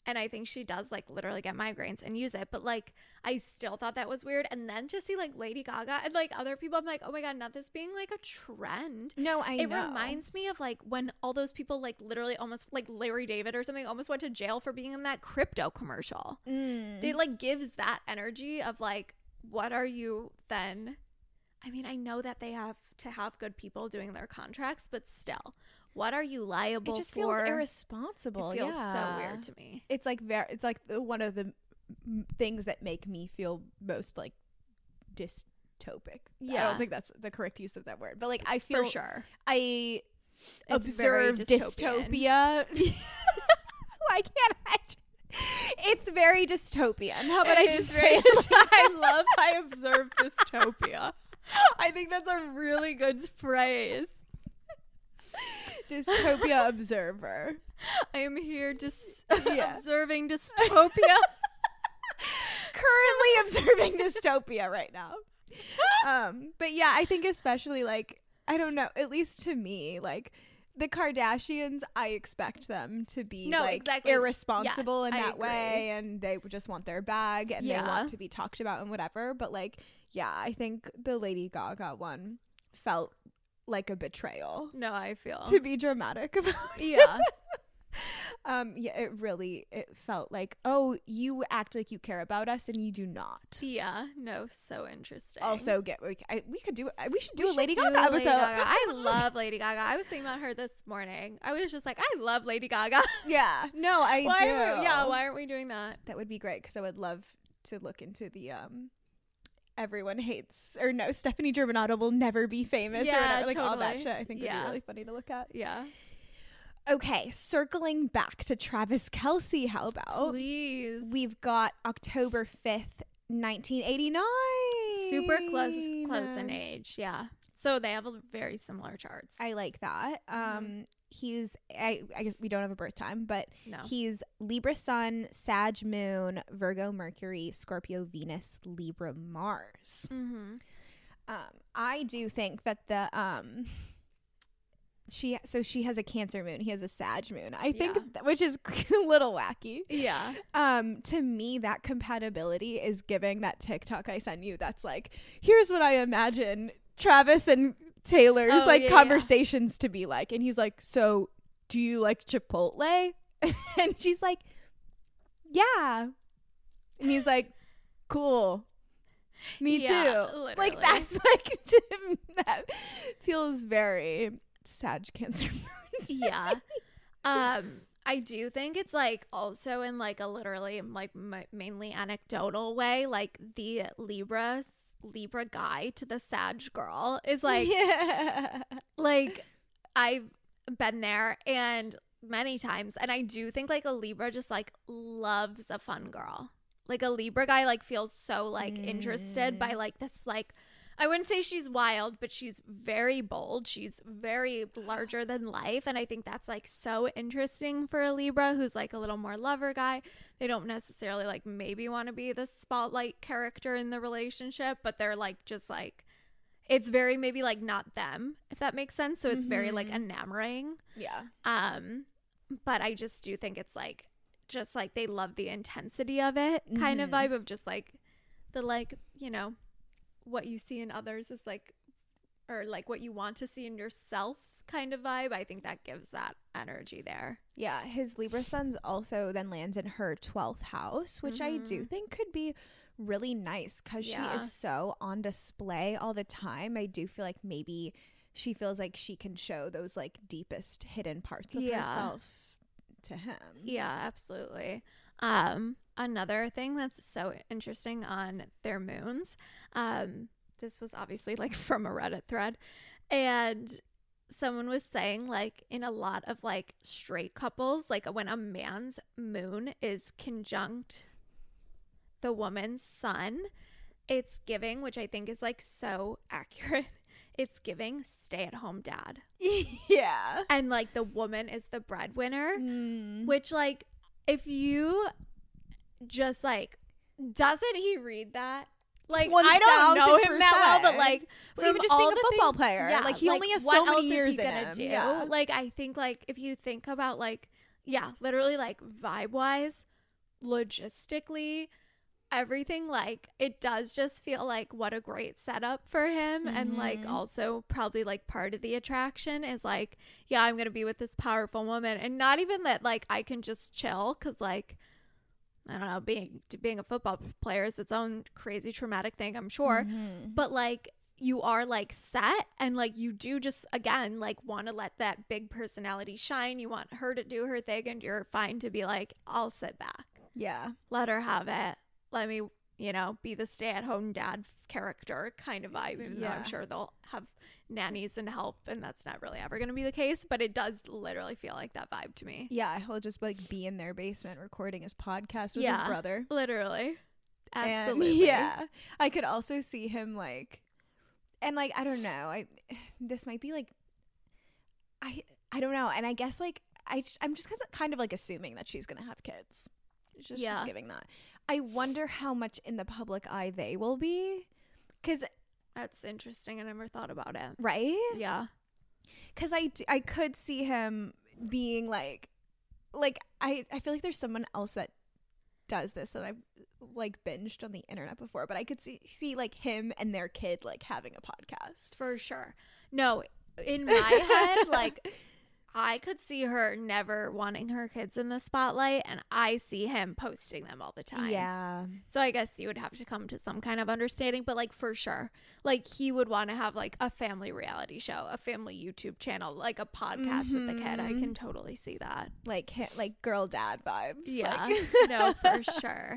And I think she does like literally get migraines and use it. But like, I still thought that was weird. And then to see like Lady Gaga and like other people, I'm like, oh my God, not this being like a trend. No, I know. It reminds me of like when all those people like literally almost like Larry David or something almost went to jail for being in that crypto commercial. It like gives that energy of like, what are you then? I mean, I know that they have to have good people doing their contracts, but still. What are you liable for? It just feels irresponsible. It feels so weird to me. It's like it's like one of the things that make me feel most like dystopic. Yeah. I don't think that's the correct use of that word, but like I feel for sure. I observe dystopia. Why can't I? It's very dystopian. How about I just say it? I observe dystopia. I think that's a really good phrase. Dystopia observer. I am here observing dystopia. Currently observing dystopia right now. But yeah, I think especially like, I don't know, at least to me, like the Kardashians, I expect them to be irresponsible in that way, and they just want their bag and they want to be talked about and whatever. But like, yeah, I think the Lady Gaga one felt like a betrayal. No, I feel to be dramatic about yeah. It felt like, oh, you act like you care about us and you do not. Yeah, no, so interesting. Also, we should do a Lady Gaga episode. I love Lady Gaga. I was thinking about her this morning. I was just like, I love Lady Gaga. Yeah, no, I do. Why aren't we doing that? That would be great because I would love to look into the everyone hates, or no, Stephanie Germanotta will never be famous, or whatever, like all that shit. I think would be really funny to look at. Yeah. Okay, circling back to Travis Kelce, how about? Please. We've got October 5th, 1989. Super close in age, yeah. So they have a very similar charts. I like that. He's, I guess we don't have a birth time, but he's Libra Sun, Sag Moon, Virgo Mercury, Scorpio Venus, Libra Mars. I do think that the she has a Cancer moon, he has a Sag moon. I think which is a little wacky. Yeah. To me, that compatibility is giving that TikTok I sent you. That's like, here's what I imagine Travis and Taylor's conversations to be like, and he's like, so do you like Chipotle? And she's like, yeah. And he's like, cool, me too. Literally. Like that's like that feels very Sag Cancer moon. Yeah. I do think it's like also in like a literally like mainly anecdotal way, like the Libra guy to the Sag girl is like, like I've been there and many times, and I do think like a Libra just like loves a fun girl. Like a Libra guy like feels so like interested by like this, like I wouldn't say she's wild, but she's very bold. She's very larger than life. And I think that's like so interesting for a Libra who's like a little more lover guy. They don't necessarily like maybe want to be the spotlight character in the relationship, but they're like just like, it's very maybe like not them, if that makes sense. So it's very like enamoring. Yeah. But I just do think it's like, just like they love the intensity of it kind of vibe of just like the like, you know, what you see in others is like, or like what you want to see in yourself kind of vibe. I think that gives that energy there. Yeah, his Libra Sun's also then lands in her 12th house, which I do think could be really nice because she is so on display all the time. I do feel like maybe she feels like she can show those like deepest hidden parts of herself to him. Yeah, absolutely. Another thing that's so interesting on their moons, this was obviously like from a Reddit thread, and someone was saying like in a lot of like straight couples, like when a man's moon is conjunct the woman's sun, it's giving, which I think is like so accurate, it's giving stay-at-home dad. Yeah. And like the woman is the breadwinner, which like if you just like, doesn't he read that? Like 1,000%. I don't know him that well, but like well, even just being a football player, like he only has so many years in him. Yeah. Like I think like if you think about like, yeah, literally like vibe wise, logistically, everything, like, it does just feel like what a great setup for him. And like also probably like part of the attraction is like, yeah, I'm gonna be with this powerful woman, and not even that like I can just chill, because like, I don't know, being a football player is its own crazy traumatic thing, I'm sure, but like you are like set, and like you do just again like want to let that big personality shine. You want her to do her thing, and you're fine to be like, I'll sit back, let her have it. Let me, you know, be the stay-at-home dad character kind of vibe, even though I'm sure they'll have nannies and help, and that's not really ever going to be the case, but it does literally feel like that vibe to me. Yeah, he'll just like be in their basement recording his podcast with his brother. Literally. Absolutely. And, I could also see him like, and like, I don't know, this might be like, I don't know, and I guess like, I'm just kind of like assuming that she's going to have kids. Just giving that. I wonder how much in the public eye they will be, because that's interesting. I never thought about it. Right? Yeah. Because I could see him being like I feel like there's someone else that does this that I've like binged on the internet before, but I could see like him and their kid like having a podcast for sure. No, in my head, like, I could see her never wanting her kids in the spotlight, and I see him posting them all the time. Yeah. So I guess you would have to come to some kind of understanding, but like for sure, like he would want to have like a family reality show, a family YouTube channel, like a podcast with the kid. I can totally see that. Like girl dad vibes. Yeah. Like. No, for sure.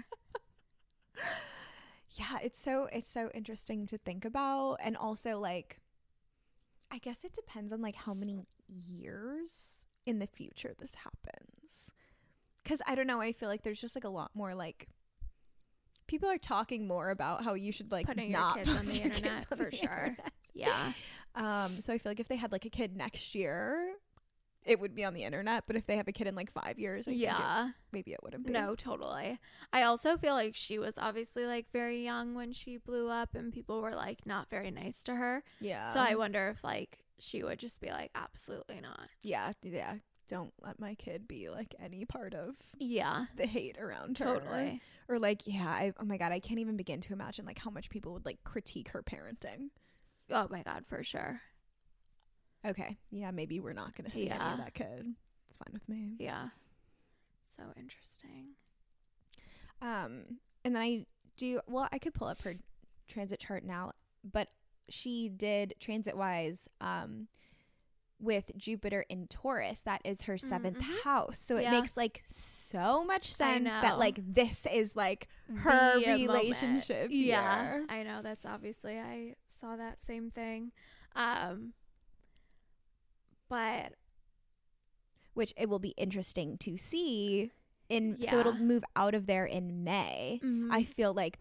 Yeah, it's so interesting to think about, and also like, I guess it depends on like how many years in the future this happens, because I don't know, I feel like there's just like a lot more like people are talking more about how you should like putting not your kids on the internet for sure. Yeah. So I feel like if they had like a kid next year, it would be on the internet, but if they have a kid in like 5 years, I think maybe it wouldn't be. No, totally. I also feel like she was obviously like very young when she blew up, and people were like not very nice to her. Yeah. So I wonder if like she would just be like, absolutely not. Yeah. Don't let my kid be like any part of the hate around her. Totally. Or like, oh my God, I can't even begin to imagine like how much people would like critique her parenting. Oh my God, for sure. Okay. Yeah, maybe we're not going to see any of that kid. It's fine with me. Yeah. So interesting. And then I could pull up her transit chart now, but she did transit-wise with Jupiter in Taurus. That is her 7th house. So it makes like so much sense that like this is like her relationship. Yeah, I know. That's obviously, I saw that same thing. But which it will be interesting to see so it'll move out of there in May. I feel like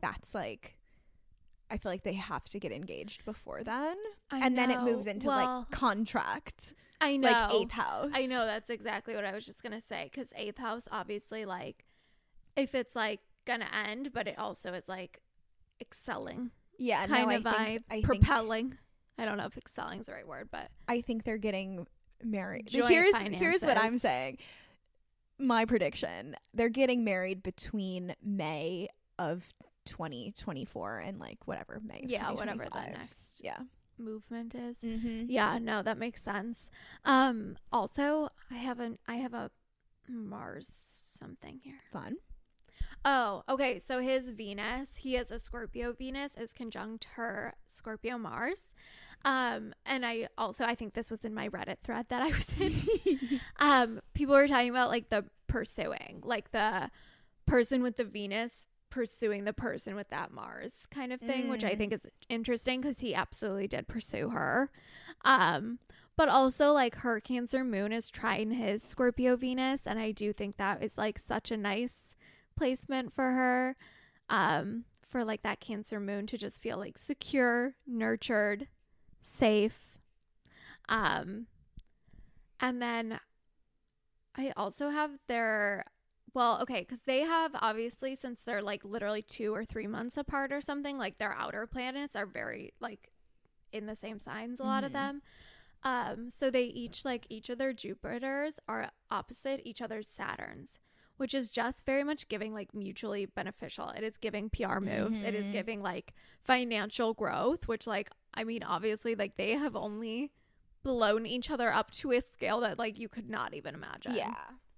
they have to get engaged before then. Then it moves into like contract. I know. Like 8th house. I know, that's exactly what I was just going to say, cuz 8th house obviously, like, if it's like going to end, but it also is like excelling. Yeah, kind of vibe. Propelling. I don't know if excelling is the right word, but I think they're getting married. Here's what I'm saying. My prediction: they're getting married between May of 2024 and like whatever May of 2025. Whatever the next movement is. Mm-hmm. No, that makes sense. Also, I have a Mars something here. Fun. Oh, okay. So his Venus, he has a Scorpio Venus, is conjunct her Scorpio Mars. And I think this was in my Reddit thread that I was in. People were talking about like the pursuing, like the person with the Venus pursuing the person with that Mars kind of thing, which I think is interesting because he absolutely did pursue her. But also like her Cancer moon is trine his Scorpio Venus, and I do think that is like such a nice placement for her, for like that Cancer moon to just feel like secure, nurtured, safe. And then I also have because they have, obviously, since they're like literally 2 or 3 months apart or something, like their outer planets are very like in the same signs, a lot of them. So they each of their Jupiters are opposite each other's Saturns, which is just very much giving like mutually beneficial. It is giving PR moves. It is giving like financial growth, which like, I mean, obviously like they have only blown each other up to a scale that like you could not even imagine. Yeah.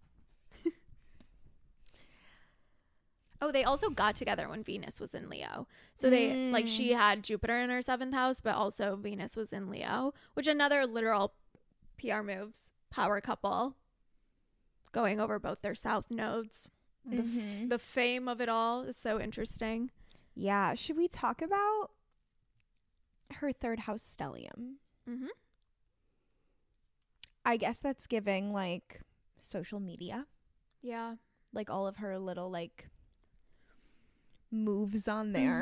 Oh, they also got together when Venus was in Leo. So they like, she had Jupiter in her 7th house, but also Venus was in Leo, which another literal PR moves, power couple, going over both their south nodes. The fame of it all is so interesting. Yeah. Should we talk about her 3rd house stellium? I guess that's giving like social media. Yeah. Like all of her little like moves on there.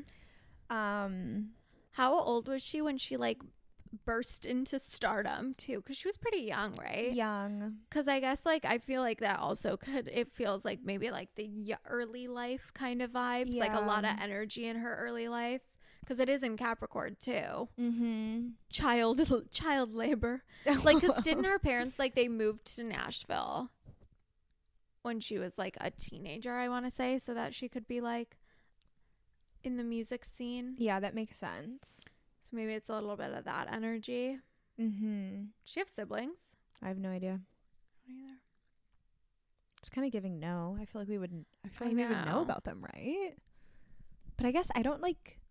How old was she when she like burst into stardom too? Because she was pretty young, right? Young. Because I guess like I feel like that also could, it feels like maybe like the early life kind of vibes, like a lot of energy in her early life, because it is in Capricorn too. Child labor. Like, because didn't her parents like, they moved to Nashville when she was like a teenager, I want to say, so that she could be like in the music scene? Yeah, that makes sense. So maybe it's a little bit of that energy. Does she have siblings? I have no idea. Not either. Just kind of giving no. I feel like we would know about them, right? But I guess I don't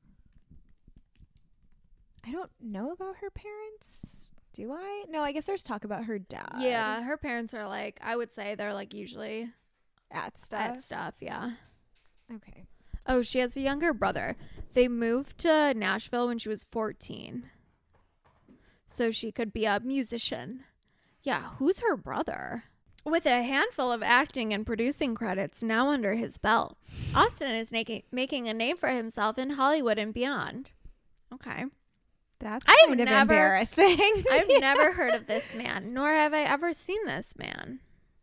know about her parents. Do I? No, I guess there's talk about her dad. Yeah, her parents are like, I would say they're like usually at stuff. Yeah. Okay. Oh, she has a younger brother. They moved to Nashville when she was 14, so she could be a musician. Yeah, who's her brother? With a handful of acting and producing credits now under his belt, Austin is making a name for himself in Hollywood and beyond. Okay. That's kind of embarrassing. I've never heard of this man, nor have I ever seen this man.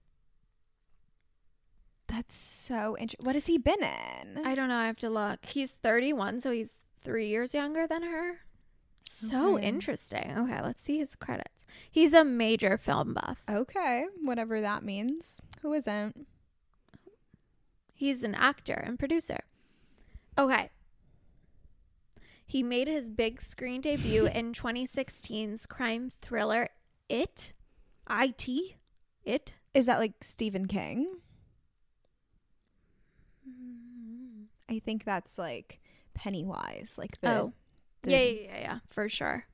That's so interesting. What has he been in? I don't know. I have to look. He's 31, so he's 3 years younger than her. So interesting. Okay, let's see his credits. He's a major film buff. Okay, whatever that means. Who isn't? He's an actor and producer. Okay. He made his big screen debut in 2016's crime thriller It. I-T. It. Is that like Stephen King? I think that's like Pennywise. Like the Yeah, for sure.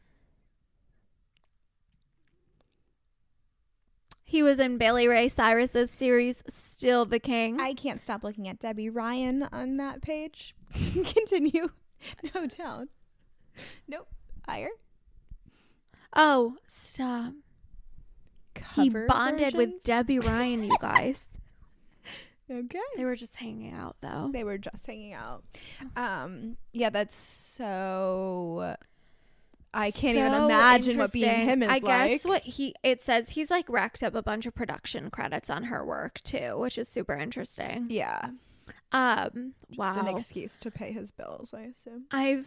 He was in Billy Ray Cyrus's series Still the King. I can't stop looking at Debbie Ryan on that page. Continue. No, down. Nope. Higher. Oh, stop. He bonded with Debbie Ryan, you guys. Okay. They were just hanging out, though. They were just hanging out. Yeah, that's so... I can't even imagine what being him is like. I guess it says he's like racked up a bunch of production credits on her work too, which is super interesting. Yeah. Just an excuse to pay his bills, I assume.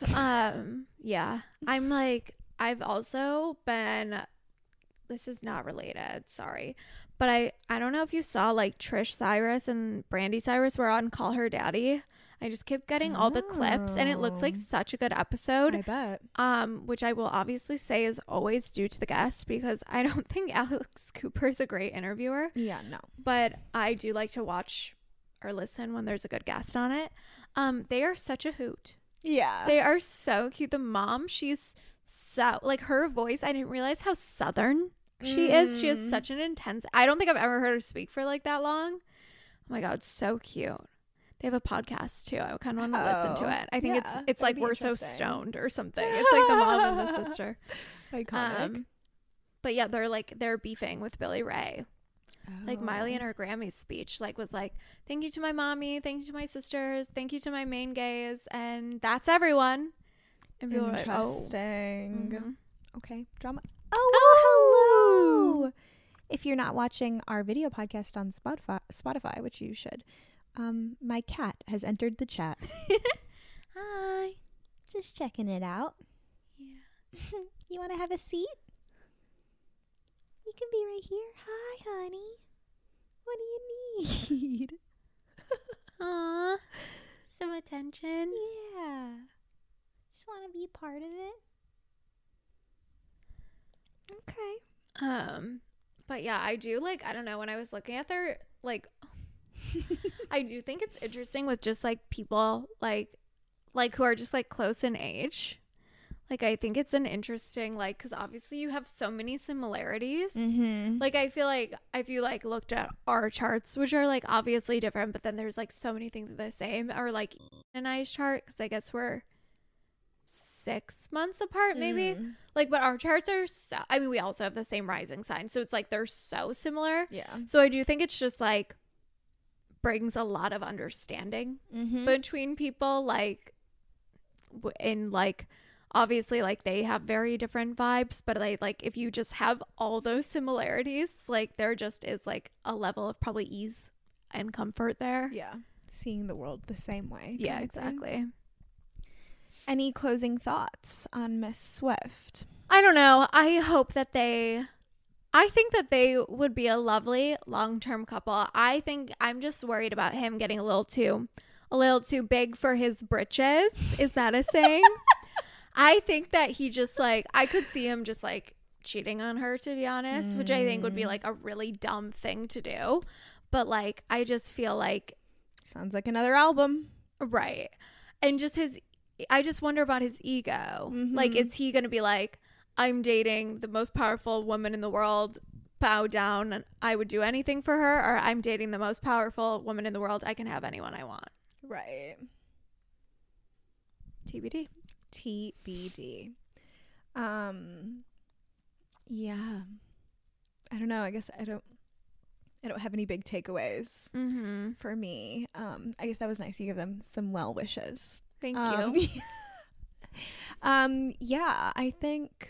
I've also been, this is not related, sorry, but I don't know if you saw like Trish Cyrus and Brandy Cyrus were on Call Her Daddy. I just kept getting all the clips, and it looks like such a good episode. I bet. Which I will obviously say is always due to the guest, because I don't think Alex Cooper is a great interviewer. Yeah, no. But I do like to watch or listen when there's a good guest on it. They are such a hoot. Yeah. They are so cute. The mom, she's so, like, her voice, I didn't realize how Southern she is. She has such an intense, I don't think I've ever heard her speak for like that long. Oh my God, so cute. They have a podcast too. I kind of want to listen to it. I think it's like We're So Stoned or something. It's like the mom and the sister. Iconic. But yeah, they're beefing with Billy Ray. Like Miley in her Grammy speech, like was like, thank you to my mommy, thank you to my sisters, thank you to my main gays, and that's everyone. And people interesting. Were like, oh. Okay, drama. Oh, hello. If you're not watching our video podcast on Spotify, which you should, my cat has entered the chat. Hi. Just checking it out. Yeah. You want to have a seat? You can be right here. Hi, honey. What do you need? Aww. Some attention. Yeah. Just want to be part of it. Okay. But yeah, I do like, I don't know, when I was looking at their, like, I do think it's interesting with just like people like who are just like close in age. Like, I think it's an interesting, like, because obviously you have so many similarities. Mm-hmm. Like, I feel like if you like looked at our charts, which are like obviously different, but then there's like so many things that are the same, or like an I's chart, because I guess we're 6 months apart, maybe. Like, but our charts are so, I mean, we also have the same rising sign, so it's like they're so similar. Yeah. So I do think it's just like brings a lot of understanding between people, like, in like, obviously, like, they have very different vibes, but like if you just have all those similarities, like, there just is like a level of probably ease and comfort there. Yeah. Seeing the world the same way. Yeah, exactly. Any closing thoughts on Miss Swift? I don't know. I think that they would be a lovely long-term couple. I think I'm just worried about him getting a little too big for his britches. Is that a saying? I think that he just like, I could see him just like cheating on her, to be honest, which I think would be like a really dumb thing to do. But like, I just feel like, sounds like another album. Right. And just I just wonder about his ego. Like, is he going to be like, I'm dating the most powerful woman in the world, bow down, and I would do anything for her? Or I'm dating the most powerful woman in the world, I can have anyone I want. Right. TBD. Yeah. I don't know. I guess I don't have any big takeaways for me. I guess that was nice. You give them some well wishes. Thank you. Yeah, I think,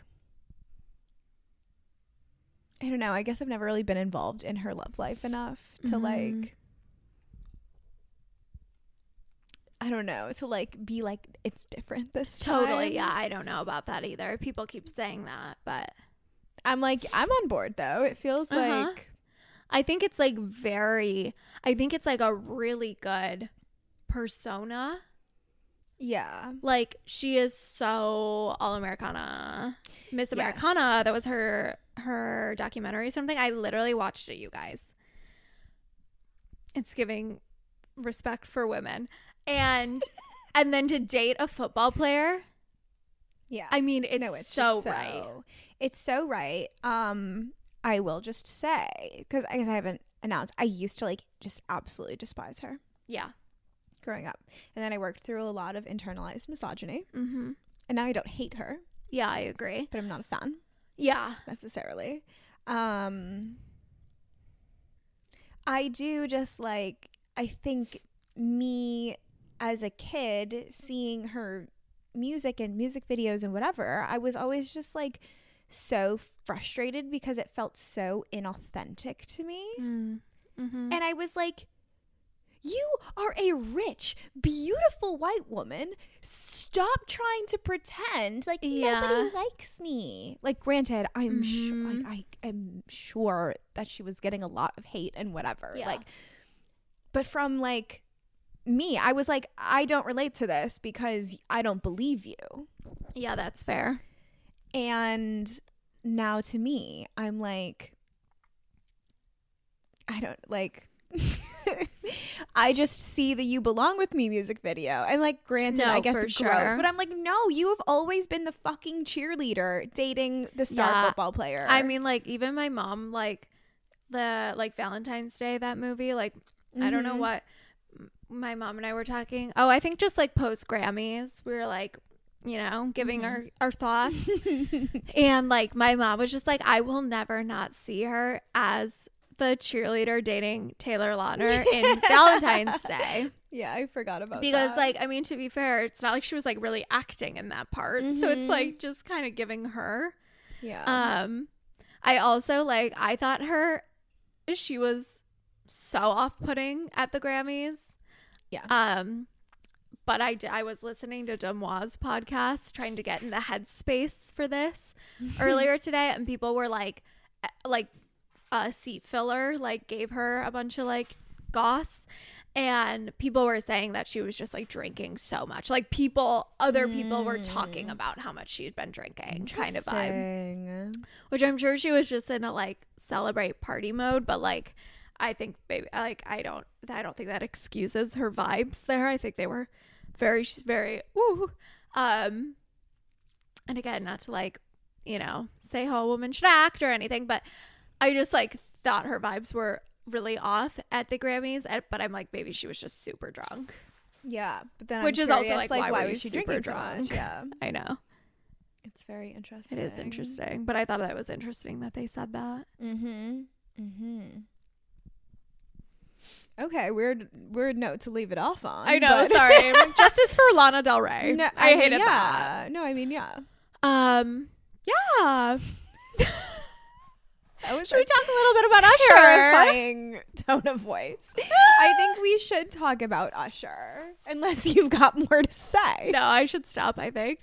I don't know. I guess I've never really been involved in her love life enough to like, I don't know, to like be like, it's different this time. Totally. Yeah. I don't know about that either. People keep saying that, but I'm like, I'm on board though. It feels like, I think it's like I think it's like a really good persona. Yeah. Like, she is so all-Americana. Miss Americana, that was her documentary or something. I literally watched it, you guys. It's giving respect for women. And then to date a football player. Yeah. I mean, it's so right. It's so right. I will just say, because I haven't announced, I used to like just absolutely despise her. Yeah. Growing up, and then I worked through a lot of internalized misogyny, and now I don't hate her. Yeah, I agree, but I'm not a fan. Yeah, necessarily. I do just like, I think me as a kid seeing her music and music videos and whatever, I was always just like so frustrated because it felt so inauthentic to me. And I was like, you are a rich, beautiful white woman. Stop trying to pretend like nobody likes me. Like, granted, I'm I am sure that she was getting a lot of hate and whatever. Yeah. Like, but from like me, I was like, I don't relate to this because I don't believe you. Yeah, that's fair. And now to me, I'm like, I don't like. I just see the You Belong With Me music video, and like, granted, I guess it's growth, but I'm like, no, you have always been the fucking cheerleader dating the star football player. I mean, like, even my mom, like the like Valentine's Day, that movie, like I don't know what my mom and I were talking. Oh, I think just like post Grammys, we were like, you know, giving our thoughts. And like, my mom was just like, I will never not see her as the cheerleader dating Taylor Lautner in Valentine's Day. Yeah, I forgot about that. Because like, I mean, to be fair, it's not like she was like really acting in that part. So it's like just kind of giving her. Yeah. I also like, I thought she was so off-putting at the Grammys. Yeah. But I was listening to Demois' podcast, trying to get in the headspace for this earlier today, and people were like seat filler, like gave her a bunch of like goss, and people were saying that she was just like drinking so much. Like other people were talking about how much she'd been drinking, kind of vibe. Which I'm sure she was just in a like celebrate party mode, but like I don't think that excuses her vibes there. I think they were she's very ooh. And again, not to like, you know, say how a woman should act or anything, but I just like thought her vibes were really off at the Grammys, but I'm like, maybe she was just super drunk. Yeah, but then which is also like why was she drinking drunk? So much? Yeah, I know. It's very interesting. It is interesting, but I thought that was interesting that they said that. Okay, weird note to leave it off on. I know. Sorry, justice for Lana Del Rey. No, I hated that. No, I mean, yeah. Yeah. Should we talk a little bit about Usher? Terrifying tone of voice. I think we should talk about Usher, unless you've got more to say. No, I should stop, I think.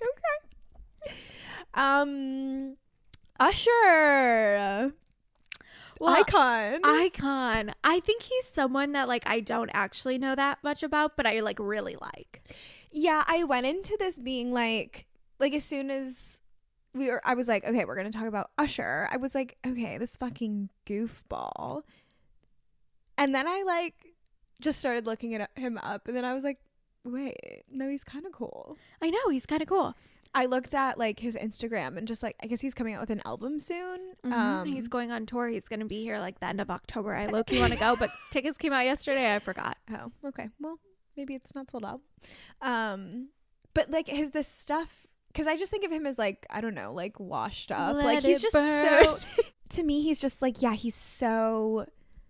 Okay. Usher. Well, icon. I think he's someone that like I don't actually know that much about, but I like really like. Yeah, I went into this being like as soon as I was like, okay, we're gonna talk about Usher. I was like, okay, this fucking goofball. And then I like just started looking at him up, and then I was like, wait, no, he's kind of cool. I know, he's kind of cool. I looked at like his Instagram and just like, I guess he's coming out with an album soon. He's going on tour. He's going to be here like the end of October. I low-key want to go, but tickets came out yesterday. I forgot. Oh, okay. Well, maybe it's not sold out. But like this stuff, because I just think of him as like, I don't know, like washed up. Let like he's just burn. so, to me, he's just like, yeah, he's so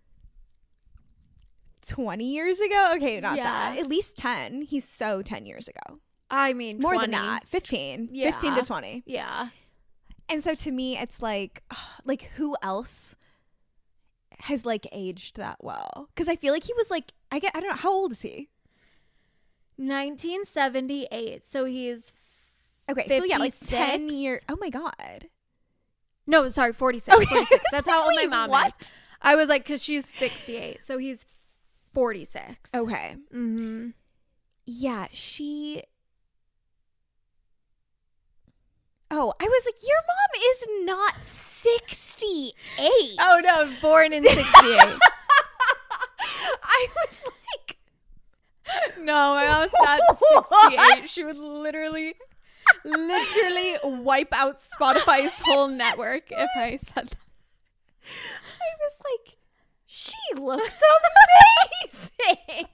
20 years ago. Okay, not that. At least 10. He's so 10 years ago. I mean, more 20. than that. 15. Yeah. 15 to 20. Yeah. And so to me, it's like who else has like aged that well? Because I feel like he was like, I don't know, how old is he? 1978. So he's okay. 56? So yeah, like 10 years. Oh my God. No, sorry, 46. Okay. 46. That's how old my mom what? is. I was like, because she's 68. So he's 46. Okay. Mm-hmm. Yeah, she. Oh, I was like, your mom is not 68. Oh, no, born in 68. I was like. No, my mom's not 68. She would literally wipe out Spotify's whole network if I said that. I was like, she looks amazing.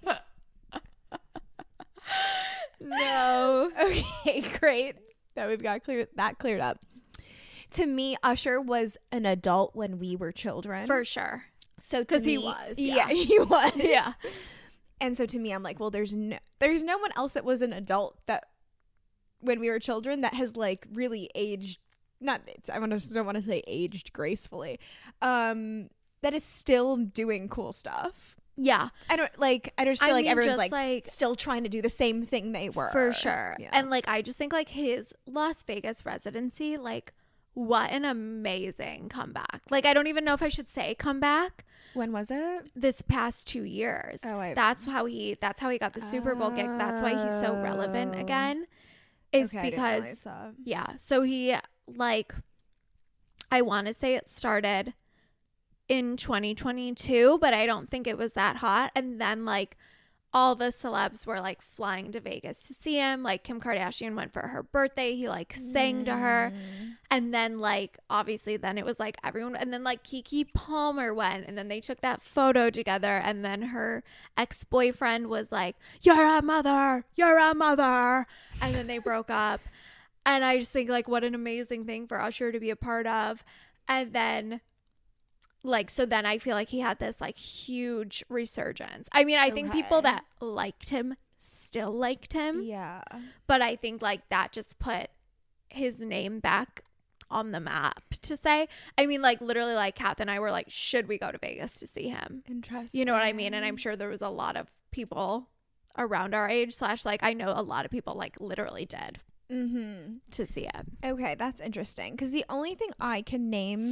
No. Okay, great. That we've got that cleared up. To me, Usher was an adult when we were children. For sure. So because he was. Yeah, he was. Yeah. And so to me, I'm like, well, there's no one else that was an adult that when we were children that has like really aged. Don't want to say aged gracefully. That is still doing cool stuff. Yeah. I just feel like everyone's like still trying to do the same thing they were. For sure. Yeah. And like I just think like his Las Vegas residency, like what an amazing comeback. Like I don't even know if I should say comeback. When was it? This past 2 years. Oh, that's how he got the Super Bowl gig. That's why he's so relevant again. Is okay, because I didn't realize that. Yeah. So he like I want to say it started in 2022, but I don't think it was that hot. And then like all the celebs were like flying to Vegas to see him. Like Kim Kardashian went for her birthday. He like sang to her. And then like obviously then it was like everyone, and then like Keke Palmer went, and then they took that photo together, and then her ex-boyfriend was like, you're a mother, and then they broke up. And I just think like what an amazing thing for Usher to be a part of. And then like, so then I feel like he had this like huge resurgence. I mean, I think people that liked him still liked him. Yeah. But I think like that just put his name back on the map to say. I mean, like literally like Kath and I were like, should we go to Vegas to see him? Interesting. You know what I mean? And I'm sure there was a lot of people around our age / like I know a lot of people like literally did to see him. Okay, that's interesting. Because the only thing I can name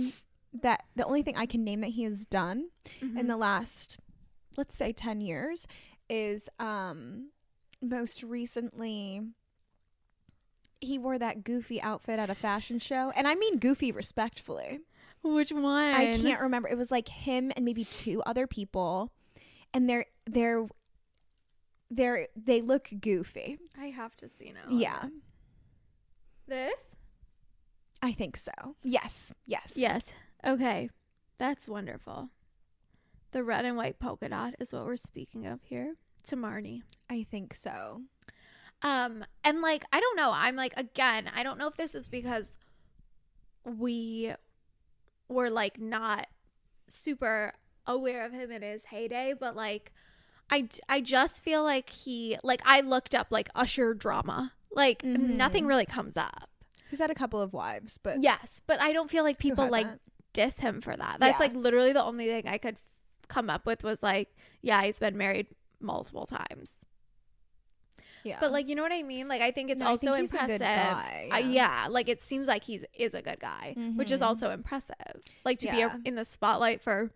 that the only thing I can name that he has done in the last, let's say 10 years is most recently he wore that goofy outfit at a fashion show, and I mean goofy respectfully. Which one? I can't remember. It was like him and maybe 2 other people, and they look goofy. I have to see now. Yeah. This? I think so. Yes. Okay. That's wonderful. The red and white polka dot is what we're speaking of here. To Marnie. I think so. And like, I don't know. I'm like, again, I don't know if this is because we were like not super aware of him in his heyday, but like I just feel like I looked up like Usher drama. Like nothing really comes up. He's had a couple of wives, but yes, but I don't feel like people like diss him for that. That's like literally the only thing I could come up with was like, yeah, he's been married multiple times. Yeah. But like, you know what I mean? Like, I think it's also impressive. He's a good guy, yeah. Like it seems like he is a good guy, which is also impressive. Like to be in the spotlight for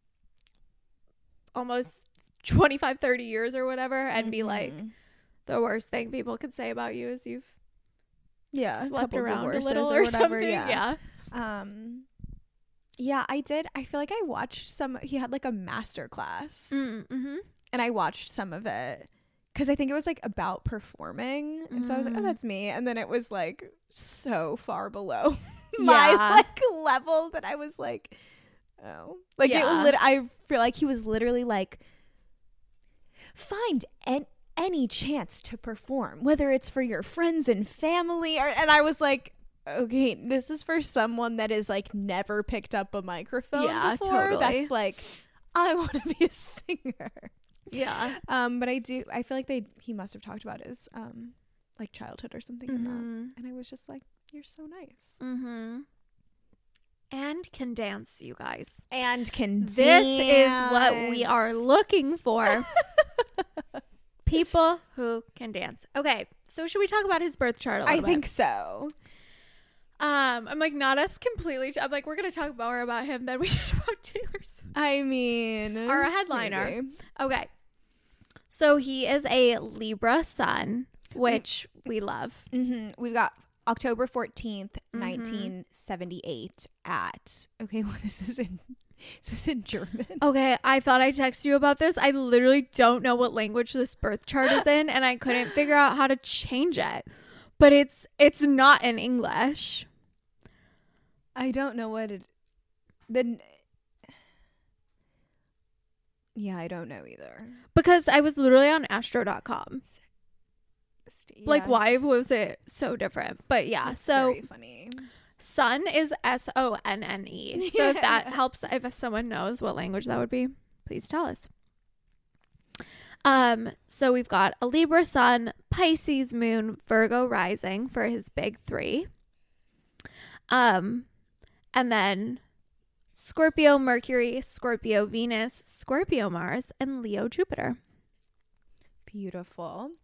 almost 25, 30 years or whatever and be like, the worst thing people could say about you is you've slept around a little or whatever, something. Yeah, I did. I feel like I watched he had like a master class and I watched some of it because I think it was like about performing, and so I was like, oh, that's me. And then it was like so far below my like level that I was like, oh, like I feel like he was literally like, find any chance to perform, whether it's for your friends and family, and I was like, okay, this is for someone that is like never picked up a microphone before. Totally. That's like, I want to be a singer. Yeah. But I feel like he must have talked about his like childhood or something in that, and I was just like, you're so nice. And can dance, you guys. And can dance. This is what we are looking for. People who can dance. Okay, so should we talk about his birth chart a little bit? I think so. I'm like, not us completely. I'm like, we're going to talk more about him than we did about Taylor Swift. I mean, our headliner. Maybe. Okay. So he is a Libra sun, which we love. We've got October 14th, 1978 at, okay, well, this is in German. Okay, I thought I texted you about this. I literally don't know what language this birth chart is in, and I couldn't figure out how to change it. But it's not in English. I don't know what yeah, I don't know either. Because I was literally on astro.com. Like, why was it so different? But yeah, that's so very funny. Sun is SONNE. So if that helps, if someone knows what language that would be, please tell us. So we've got a Libra sun, Pisces moon, Virgo rising for his big 3. And then Scorpio Mercury, Scorpio Venus, Scorpio Mars, and Leo Jupiter. Beautiful.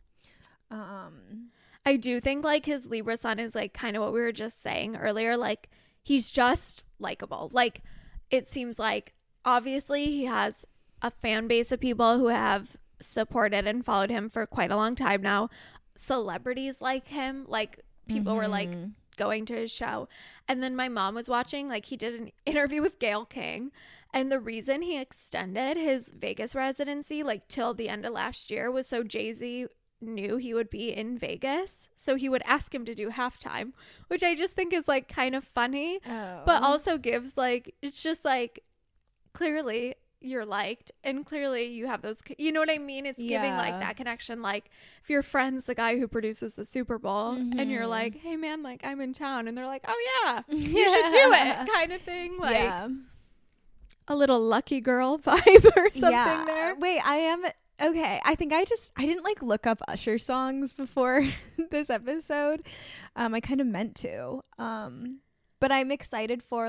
I do think like his Libra sun is like kind of what we were just saying earlier. Like he's just likable. Like it seems like obviously he has a fan base of people who have supported and followed him for quite a long time now. Celebrities like him, like people were like going to his show. And then my mom was watching, like he did an interview with Gayle King, and the reason he extended his Vegas residency like till the end of last year was so Jay-Z knew he would be in Vegas, so he would ask him to do halftime, which I just think is like kind of funny, but also gives like, it's just like clearly you're liked and clearly you have those, you know what I mean? It's giving like that connection. Like if your friend's the guy who produces the Super Bowl and you're like, hey man, like I'm in town, and they're like, oh yeah, you should do it kind of thing. Like a little lucky girl vibe or something there. Wait, okay, I think I didn't like look up Usher songs before this episode. I kind of meant to. But I'm excited for like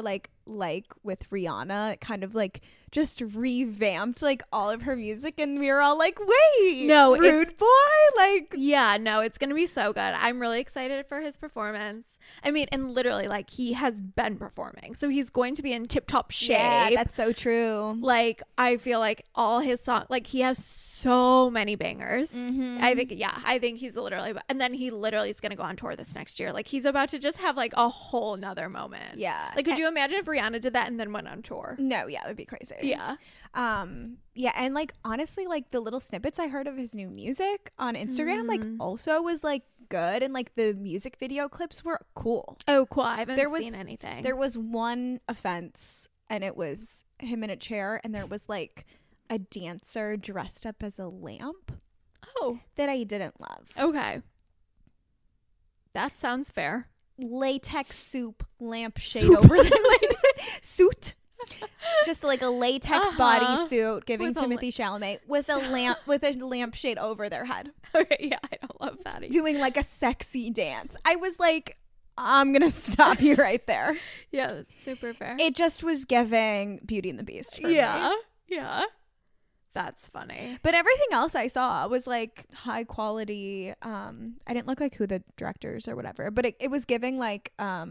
like with Rihanna, it kind of like just revamped like all of her music, and we were all like, wait, no, Rude Boy, like, yeah, no, it's gonna be so good. I'm really excited for his performance. I mean, and literally, like, he has been performing, so he's going to be in tip top shape. Yeah, that's so true. Like, I feel like all his songs, like, he has so many bangers. I think he's literally, and then he literally is gonna go on tour this next year. Like, he's about to just have like a whole nother moment. Yeah, like, could you imagine if Rihanna did that and then went on tour? No, yeah, that'd be crazy. Yeah. Yeah, and like honestly, like the little snippets I heard of his new music on Instagram like also was like good, and like the music video clips were cool. Oh, cool. I haven't seen anything. There was one offense, and it was him in a chair, and there was like a dancer dressed up as a lamp. Oh, that I didn't love. Okay, that sounds fair. Latex soup lampshade over the suit. Just like a latex bodysuit giving Timothée Chalamet with a lampshade over their head. Okay, yeah, I don't love that. Doing like a sexy dance. I was like, I'm gonna stop you right there. Yeah, that's super fair. It just was giving Beauty and the Beast for me. Yeah. That's funny. But everything else I saw was like high quality. I didn't look like who the directors or whatever, but it was giving like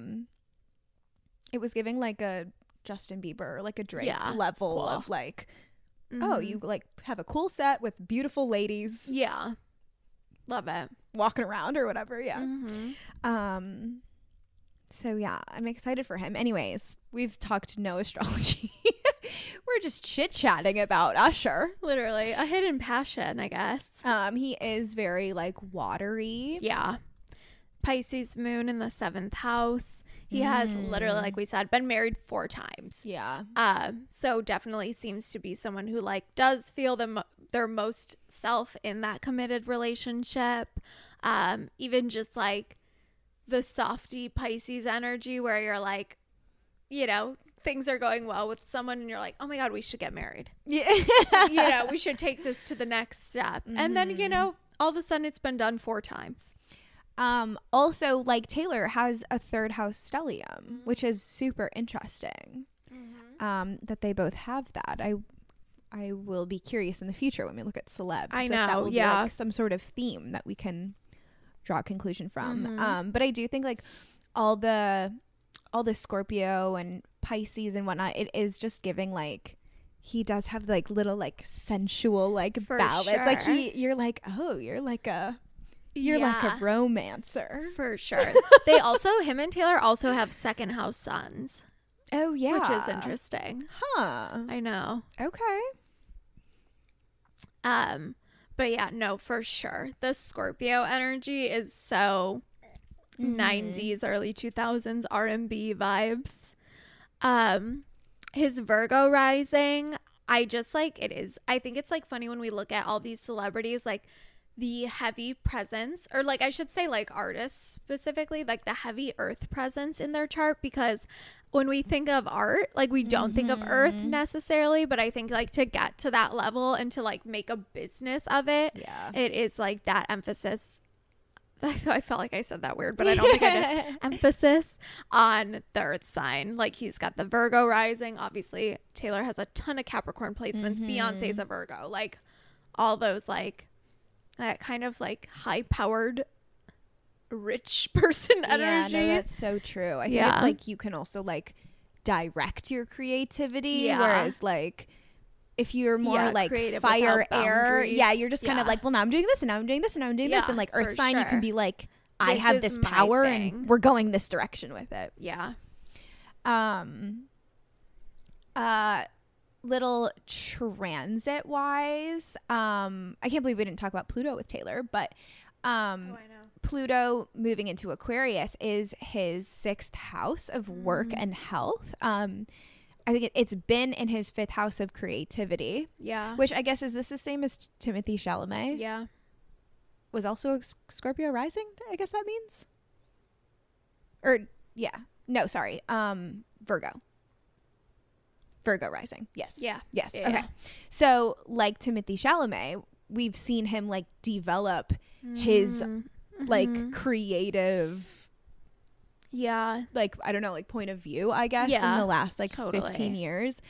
a Justin Bieber, like a Drake level of like, oh, you like have a cool set with beautiful ladies. Yeah. Love it. Walking around or whatever. Yeah. So yeah, I'm excited for him. Anyways, we've talked no astrology. We're just chit-chatting about Usher. Literally a hidden passion, I guess. He is very like watery. Yeah. Pisces moon in the 7th house. He has literally, like we said, been married 4 times. Yeah. So definitely seems to be someone who like does feel their most self in that committed relationship. Even just like the softy Pisces energy where you're like, you know, things are going well with someone and you're like, oh my God, we should get married. Yeah. You know, we should take this to the next step. And then, you know, all of a sudden it's been done 4 times. Also, like Taylor has a 3rd house stellium, which is super interesting. That they both have that. I will be curious in the future when we look at celebs. I know, that will be like some sort of theme that we can draw a conclusion from. But I do think like all the Scorpio and Pisces and whatnot, it is just giving like he does have like little like sensual like ballads. Sure. Like you're like, oh, you're like a romancer. For sure. They also, him and Taylor also have 2nd house sons. Oh yeah. Which is interesting. Huh. I know. Okay. But yeah, no, for sure. The Scorpio energy is so 90s, early 2000s R&B vibes. His Virgo rising, I just like it is. I think it's like funny when we look at all these celebrities, like the heavy presence, or like I should say like artists specifically, like the heavy earth presence in their chart, because when we think of art, like we don't think of earth necessarily, but I think like to get to that level and to like make a business of it, it is like that emphasis. I felt like I said that weird, but I don't think I did. Emphasis on the earth sign. Like he's got the Virgo rising. Obviously, Taylor has a ton of Capricorn placements. Beyonce's a Virgo. Like all those like that kind of like high powered rich person energy. Yeah, no, that's so true. I think it's like you can also like direct your creativity, whereas like if you're more like fire, air, you're just kind of like, well, now I'm doing this and now I'm doing this and now I'm doing this, and like earth sign, you can be like, I have this power and we're going this direction with it. Yeah. Little transit wise, I can't believe we didn't talk about Pluto with Taylor, but I know. Pluto moving into Aquarius is his 6th house of work and health. I think it's been in his 5th house of creativity. Yeah. Which I guess is this the same as Timothée Chalamet? Yeah. Was also a Scorpio rising, I guess that means. Or yeah. No, sorry. Virgo. Virgo rising. Yes. Yeah. Yes. Yeah. Okay. So like Timothée Chalamet, we've seen him like develop his like creative like, I don't know, like point of view, I guess, in the last like 15 years.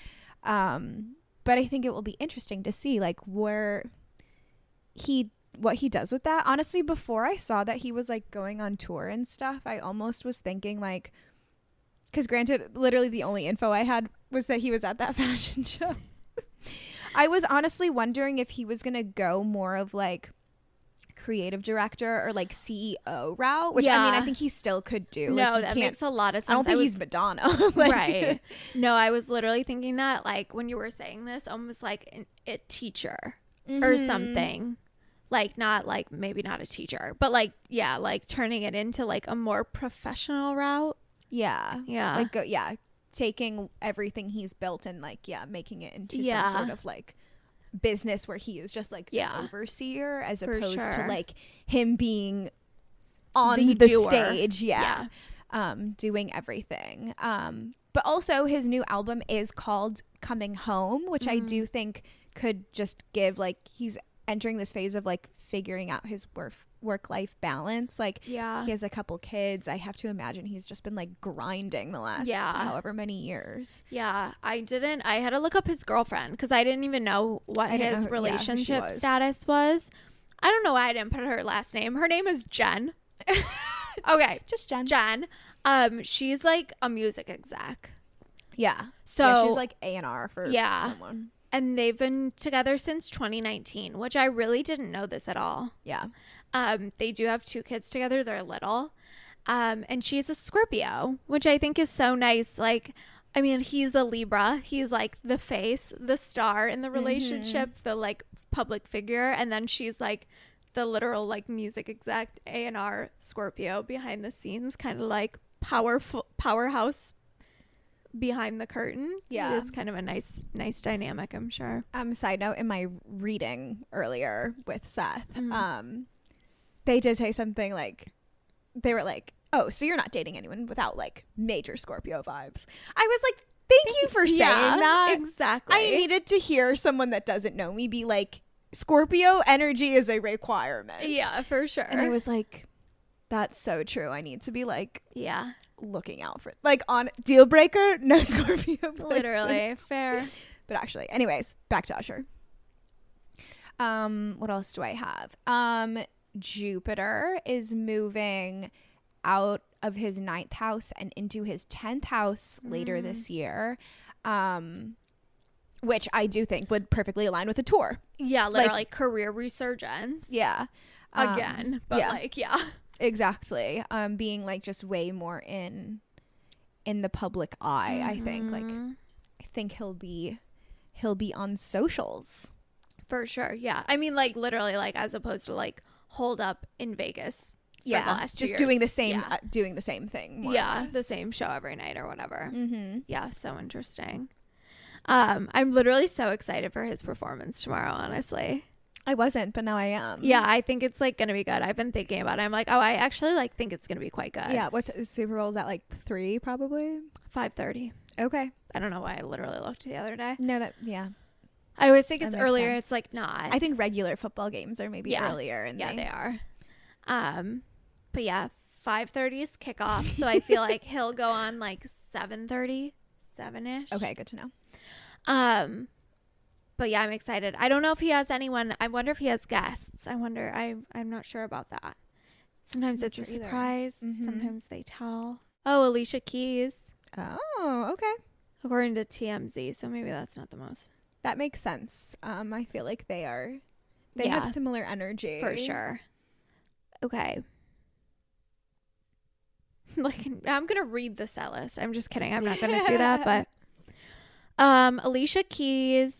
But I think it will be interesting to see like what he does with that. Honestly, before I saw that he was like going on tour and stuff, I almost was thinking like, because granted, literally the only info I had was that he was at that fashion show. I was honestly wondering if he was going to go more of like creative director or like CEO route, which I mean, I think he still could do. No, like, that makes a lot of sense. I don't think he's Madonna. Like, right. No, I was literally thinking that like when you were saying this, almost like a teacher or something. Like not like maybe not a teacher, but like, yeah, like turning it into like a more professional route. Yeah. Like taking everything he's built and like, making it into some sort of like business where he is just like the overseer as opposed to like him being on the stage doing everything. But also his new album is called Coming Home, which I do think could just give like he's entering this phase of like figuring out his work-life balance. Like he has a couple kids. I have to imagine he's just been like grinding the last however many years. I had to look up his girlfriend because I didn't even know what his relationship status was. I don't know why I didn't put her last name. Her name is Jen. Okay, just Jen. She's like a music exec. So she's like A&R for someone. And they've been together since 2019, which I really didn't know this at all. They do have 2 kids together. They're little. And she's a Scorpio, which I think is so nice. Like, I mean, he's a Libra. He's like the face, the star in the relationship, the like public figure. And then she's like the literal like music exec, A&R Scorpio behind the scenes, kind of like powerhouse behind the curtain. It's kind of a nice dynamic, I'm sure. Side note, in my reading earlier with Seth, they did say something like, they were like, oh, so you're not dating anyone without like major Scorpio vibes. I was like, thank you for saying that. Exactly. I needed to hear someone that doesn't know me be like, Scorpio energy is a requirement. Yeah, for sure. And I was like, that's so true. I need to be like, looking out for like on deal breaker, no Scorpio. Literally, fair. But actually, anyways, back to Usher. What else do I have? Jupiter is moving out of his 9th house and into his 10th house later this year. Which I do think would perfectly align with a tour. Yeah, literally like, career resurgence. Yeah. Again. But Exactly. Being like just way more in the public eye, I think. Like I think he'll be on socials. For sure. Yeah. I mean like literally like as opposed to like hold up in Vegas for the last 2 just years. doing the same thing. The same show every night or whatever. Yeah, so interesting. I'm literally so excited for his performance tomorrow, honestly. I wasn't, but now I am. Yeah, I think it's like gonna be good. I've been thinking about it. I'm like, oh, I actually like think it's gonna be quite good. Yeah, what's Super Bowl's at like 3 probably? 5:30. Okay. I don't know why I literally looked the other day. No, I always think it's earlier. Sense. It's like not. I think regular football games are maybe earlier. And they are. But yeah, 5:30 is kickoff, so I feel like he'll go on like 7:30, 7ish. Okay, good to know. But yeah, I'm excited. I don't know if he has anyone. I wonder if he has guests. I'm not sure about that. Sometimes it's a surprise. Sometimes they tell. Oh, Alicia Keys. Oh, okay. According to TMZ, so maybe that's not the most. That makes sense. I feel like they have similar energy. For sure. Okay. Like I'm gonna read the set list. I'm just kidding. I'm not gonna do that, but Alicia Keys.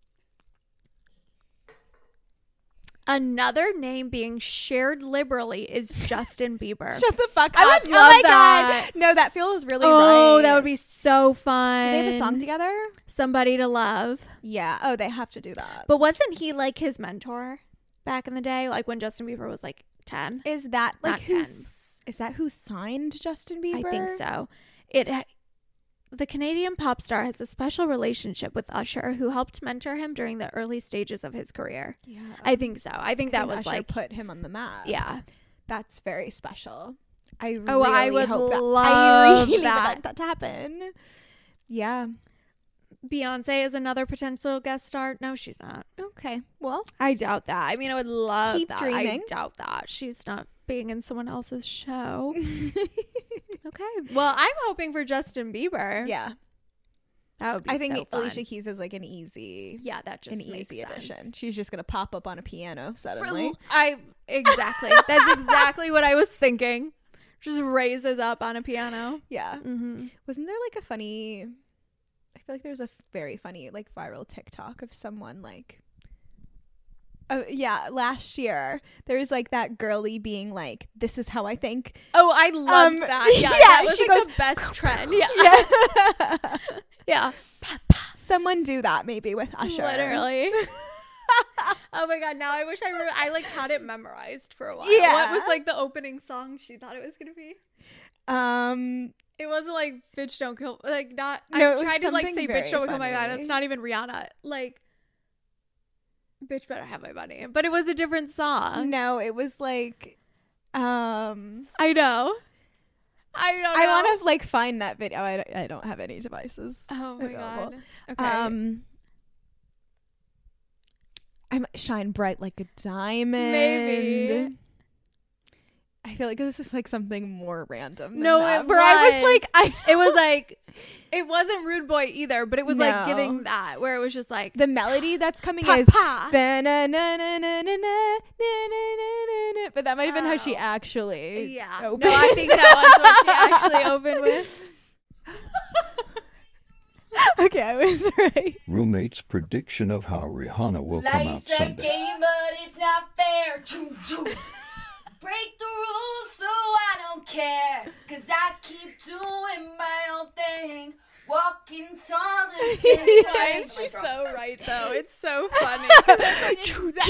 Another name being shared liberally is Justin Bieber. Shut the fuck up. I would love that. God. No, that feels really right. That would be so fun. Do they have a song together? Somebody to Love. Yeah. Oh, they have to do that. But wasn't he like his mentor back in the day? Like when Justin Bieber was like 10? Is that like is that who signed Justin Bieber? I think so. The Canadian pop star has a special relationship with Usher, who helped mentor him during the early stages of his career. Yeah, I think so. I think that was Usher like put him on the map. Yeah, that's very special. I really hope I really would like that to happen. Yeah. Beyonce is another potential guest star. No, she's not. Okay. Well, I doubt that. I mean, I would love keep that. Dreaming. I doubt that. She's not being in someone else's show. Okay. Well, I'm hoping for Justin Bieber. Yeah. That would be I think so fun. Alicia Keys is like an easy. Yeah, that just an makes easy sense. addition. She's just gonna pop up on a piano suddenly. Exactly. That's exactly what I was thinking. Just raises up on a piano. Yeah. Mm-hmm. Wasn't there like a funny? I feel like there's a very funny like viral TikTok of someone like. Oh yeah, last year there was like that girly being like, "This is how I think." Oh, I loved that. Yeah, that was she like goes, the best trend. Yeah, yeah. yeah. Someone do that maybe with Usher. Literally. Oh my god! Now I wish I like had it memorized for a while. Yeah. What was like the opening song she thought it was gonna be? It wasn't like "Bitch Don't Kill." Like not. No, I tried to like say very "Bitch Don't Kill My funny. Money." That's not even Rihanna. Like, "Bitch Better Have My Money," but it was a different song. No, it was like, I know. I don't know. I want to like find that video. I don't have any devices. Oh my available. god. Okay. I'm shine bright like a diamond. Maybe. I feel like this is like something more random. Than No, that, it where I was like, it was like, it wasn't Rude Boy either, but it was like No. giving that where it was just like the melody that's coming pa, is. pa. But that might have been how she actually. Yeah. opened. No, I think that was what she actually opened with. Okay, I was right. Roommate's prediction of how Rihanna will come out Life's a Sunday. game, but it's not fair. Break the rules, so I don't care. 'Cause I keep doing my own thing. Walking taller. Why is she so right though? It's so funny. 'Cause it's like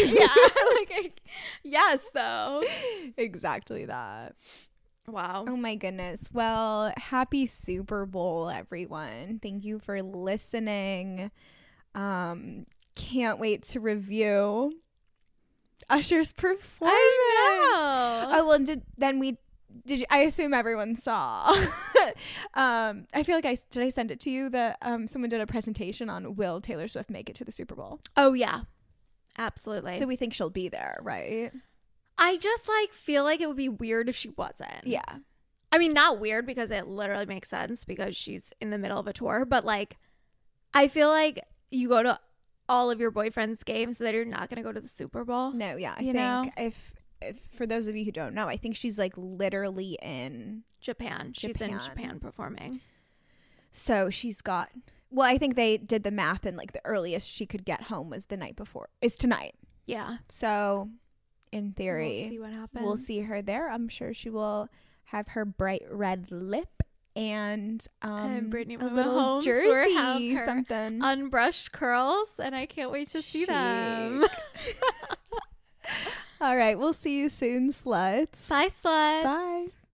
yes though. Exactly that. Wow. Oh my goodness. Well, happy Super Bowl, everyone. Thank you for listening. Can't wait to review Usher's performance. I know. Oh well, I assume everyone saw. I feel like I send it to you that someone did a presentation on will Taylor Swift make it to the Super Bowl. Oh yeah. Absolutely. So we think she'll be there, right? I just like feel like it would be weird if she wasn't. Yeah. I mean, not weird because it literally makes sense because she's in the middle of a tour, but like I feel like you go to all of your boyfriend's games that you're not going to go to the Super Bowl. No, yeah. I think if for those of you who don't know, I think she's like literally in Japan. She's in Japan performing. So she's got, well, I think they did the math and like the earliest she could get home was the night before, is tonight. Yeah. So in theory, we'll see what happens. We'll see her there. I'm sure she will have her bright red lip and Brittany a will little home jersey, have her something. Unbrushed curls, and I can't wait to see them. All right, we'll see you soon, sluts. Bye, sluts. Bye.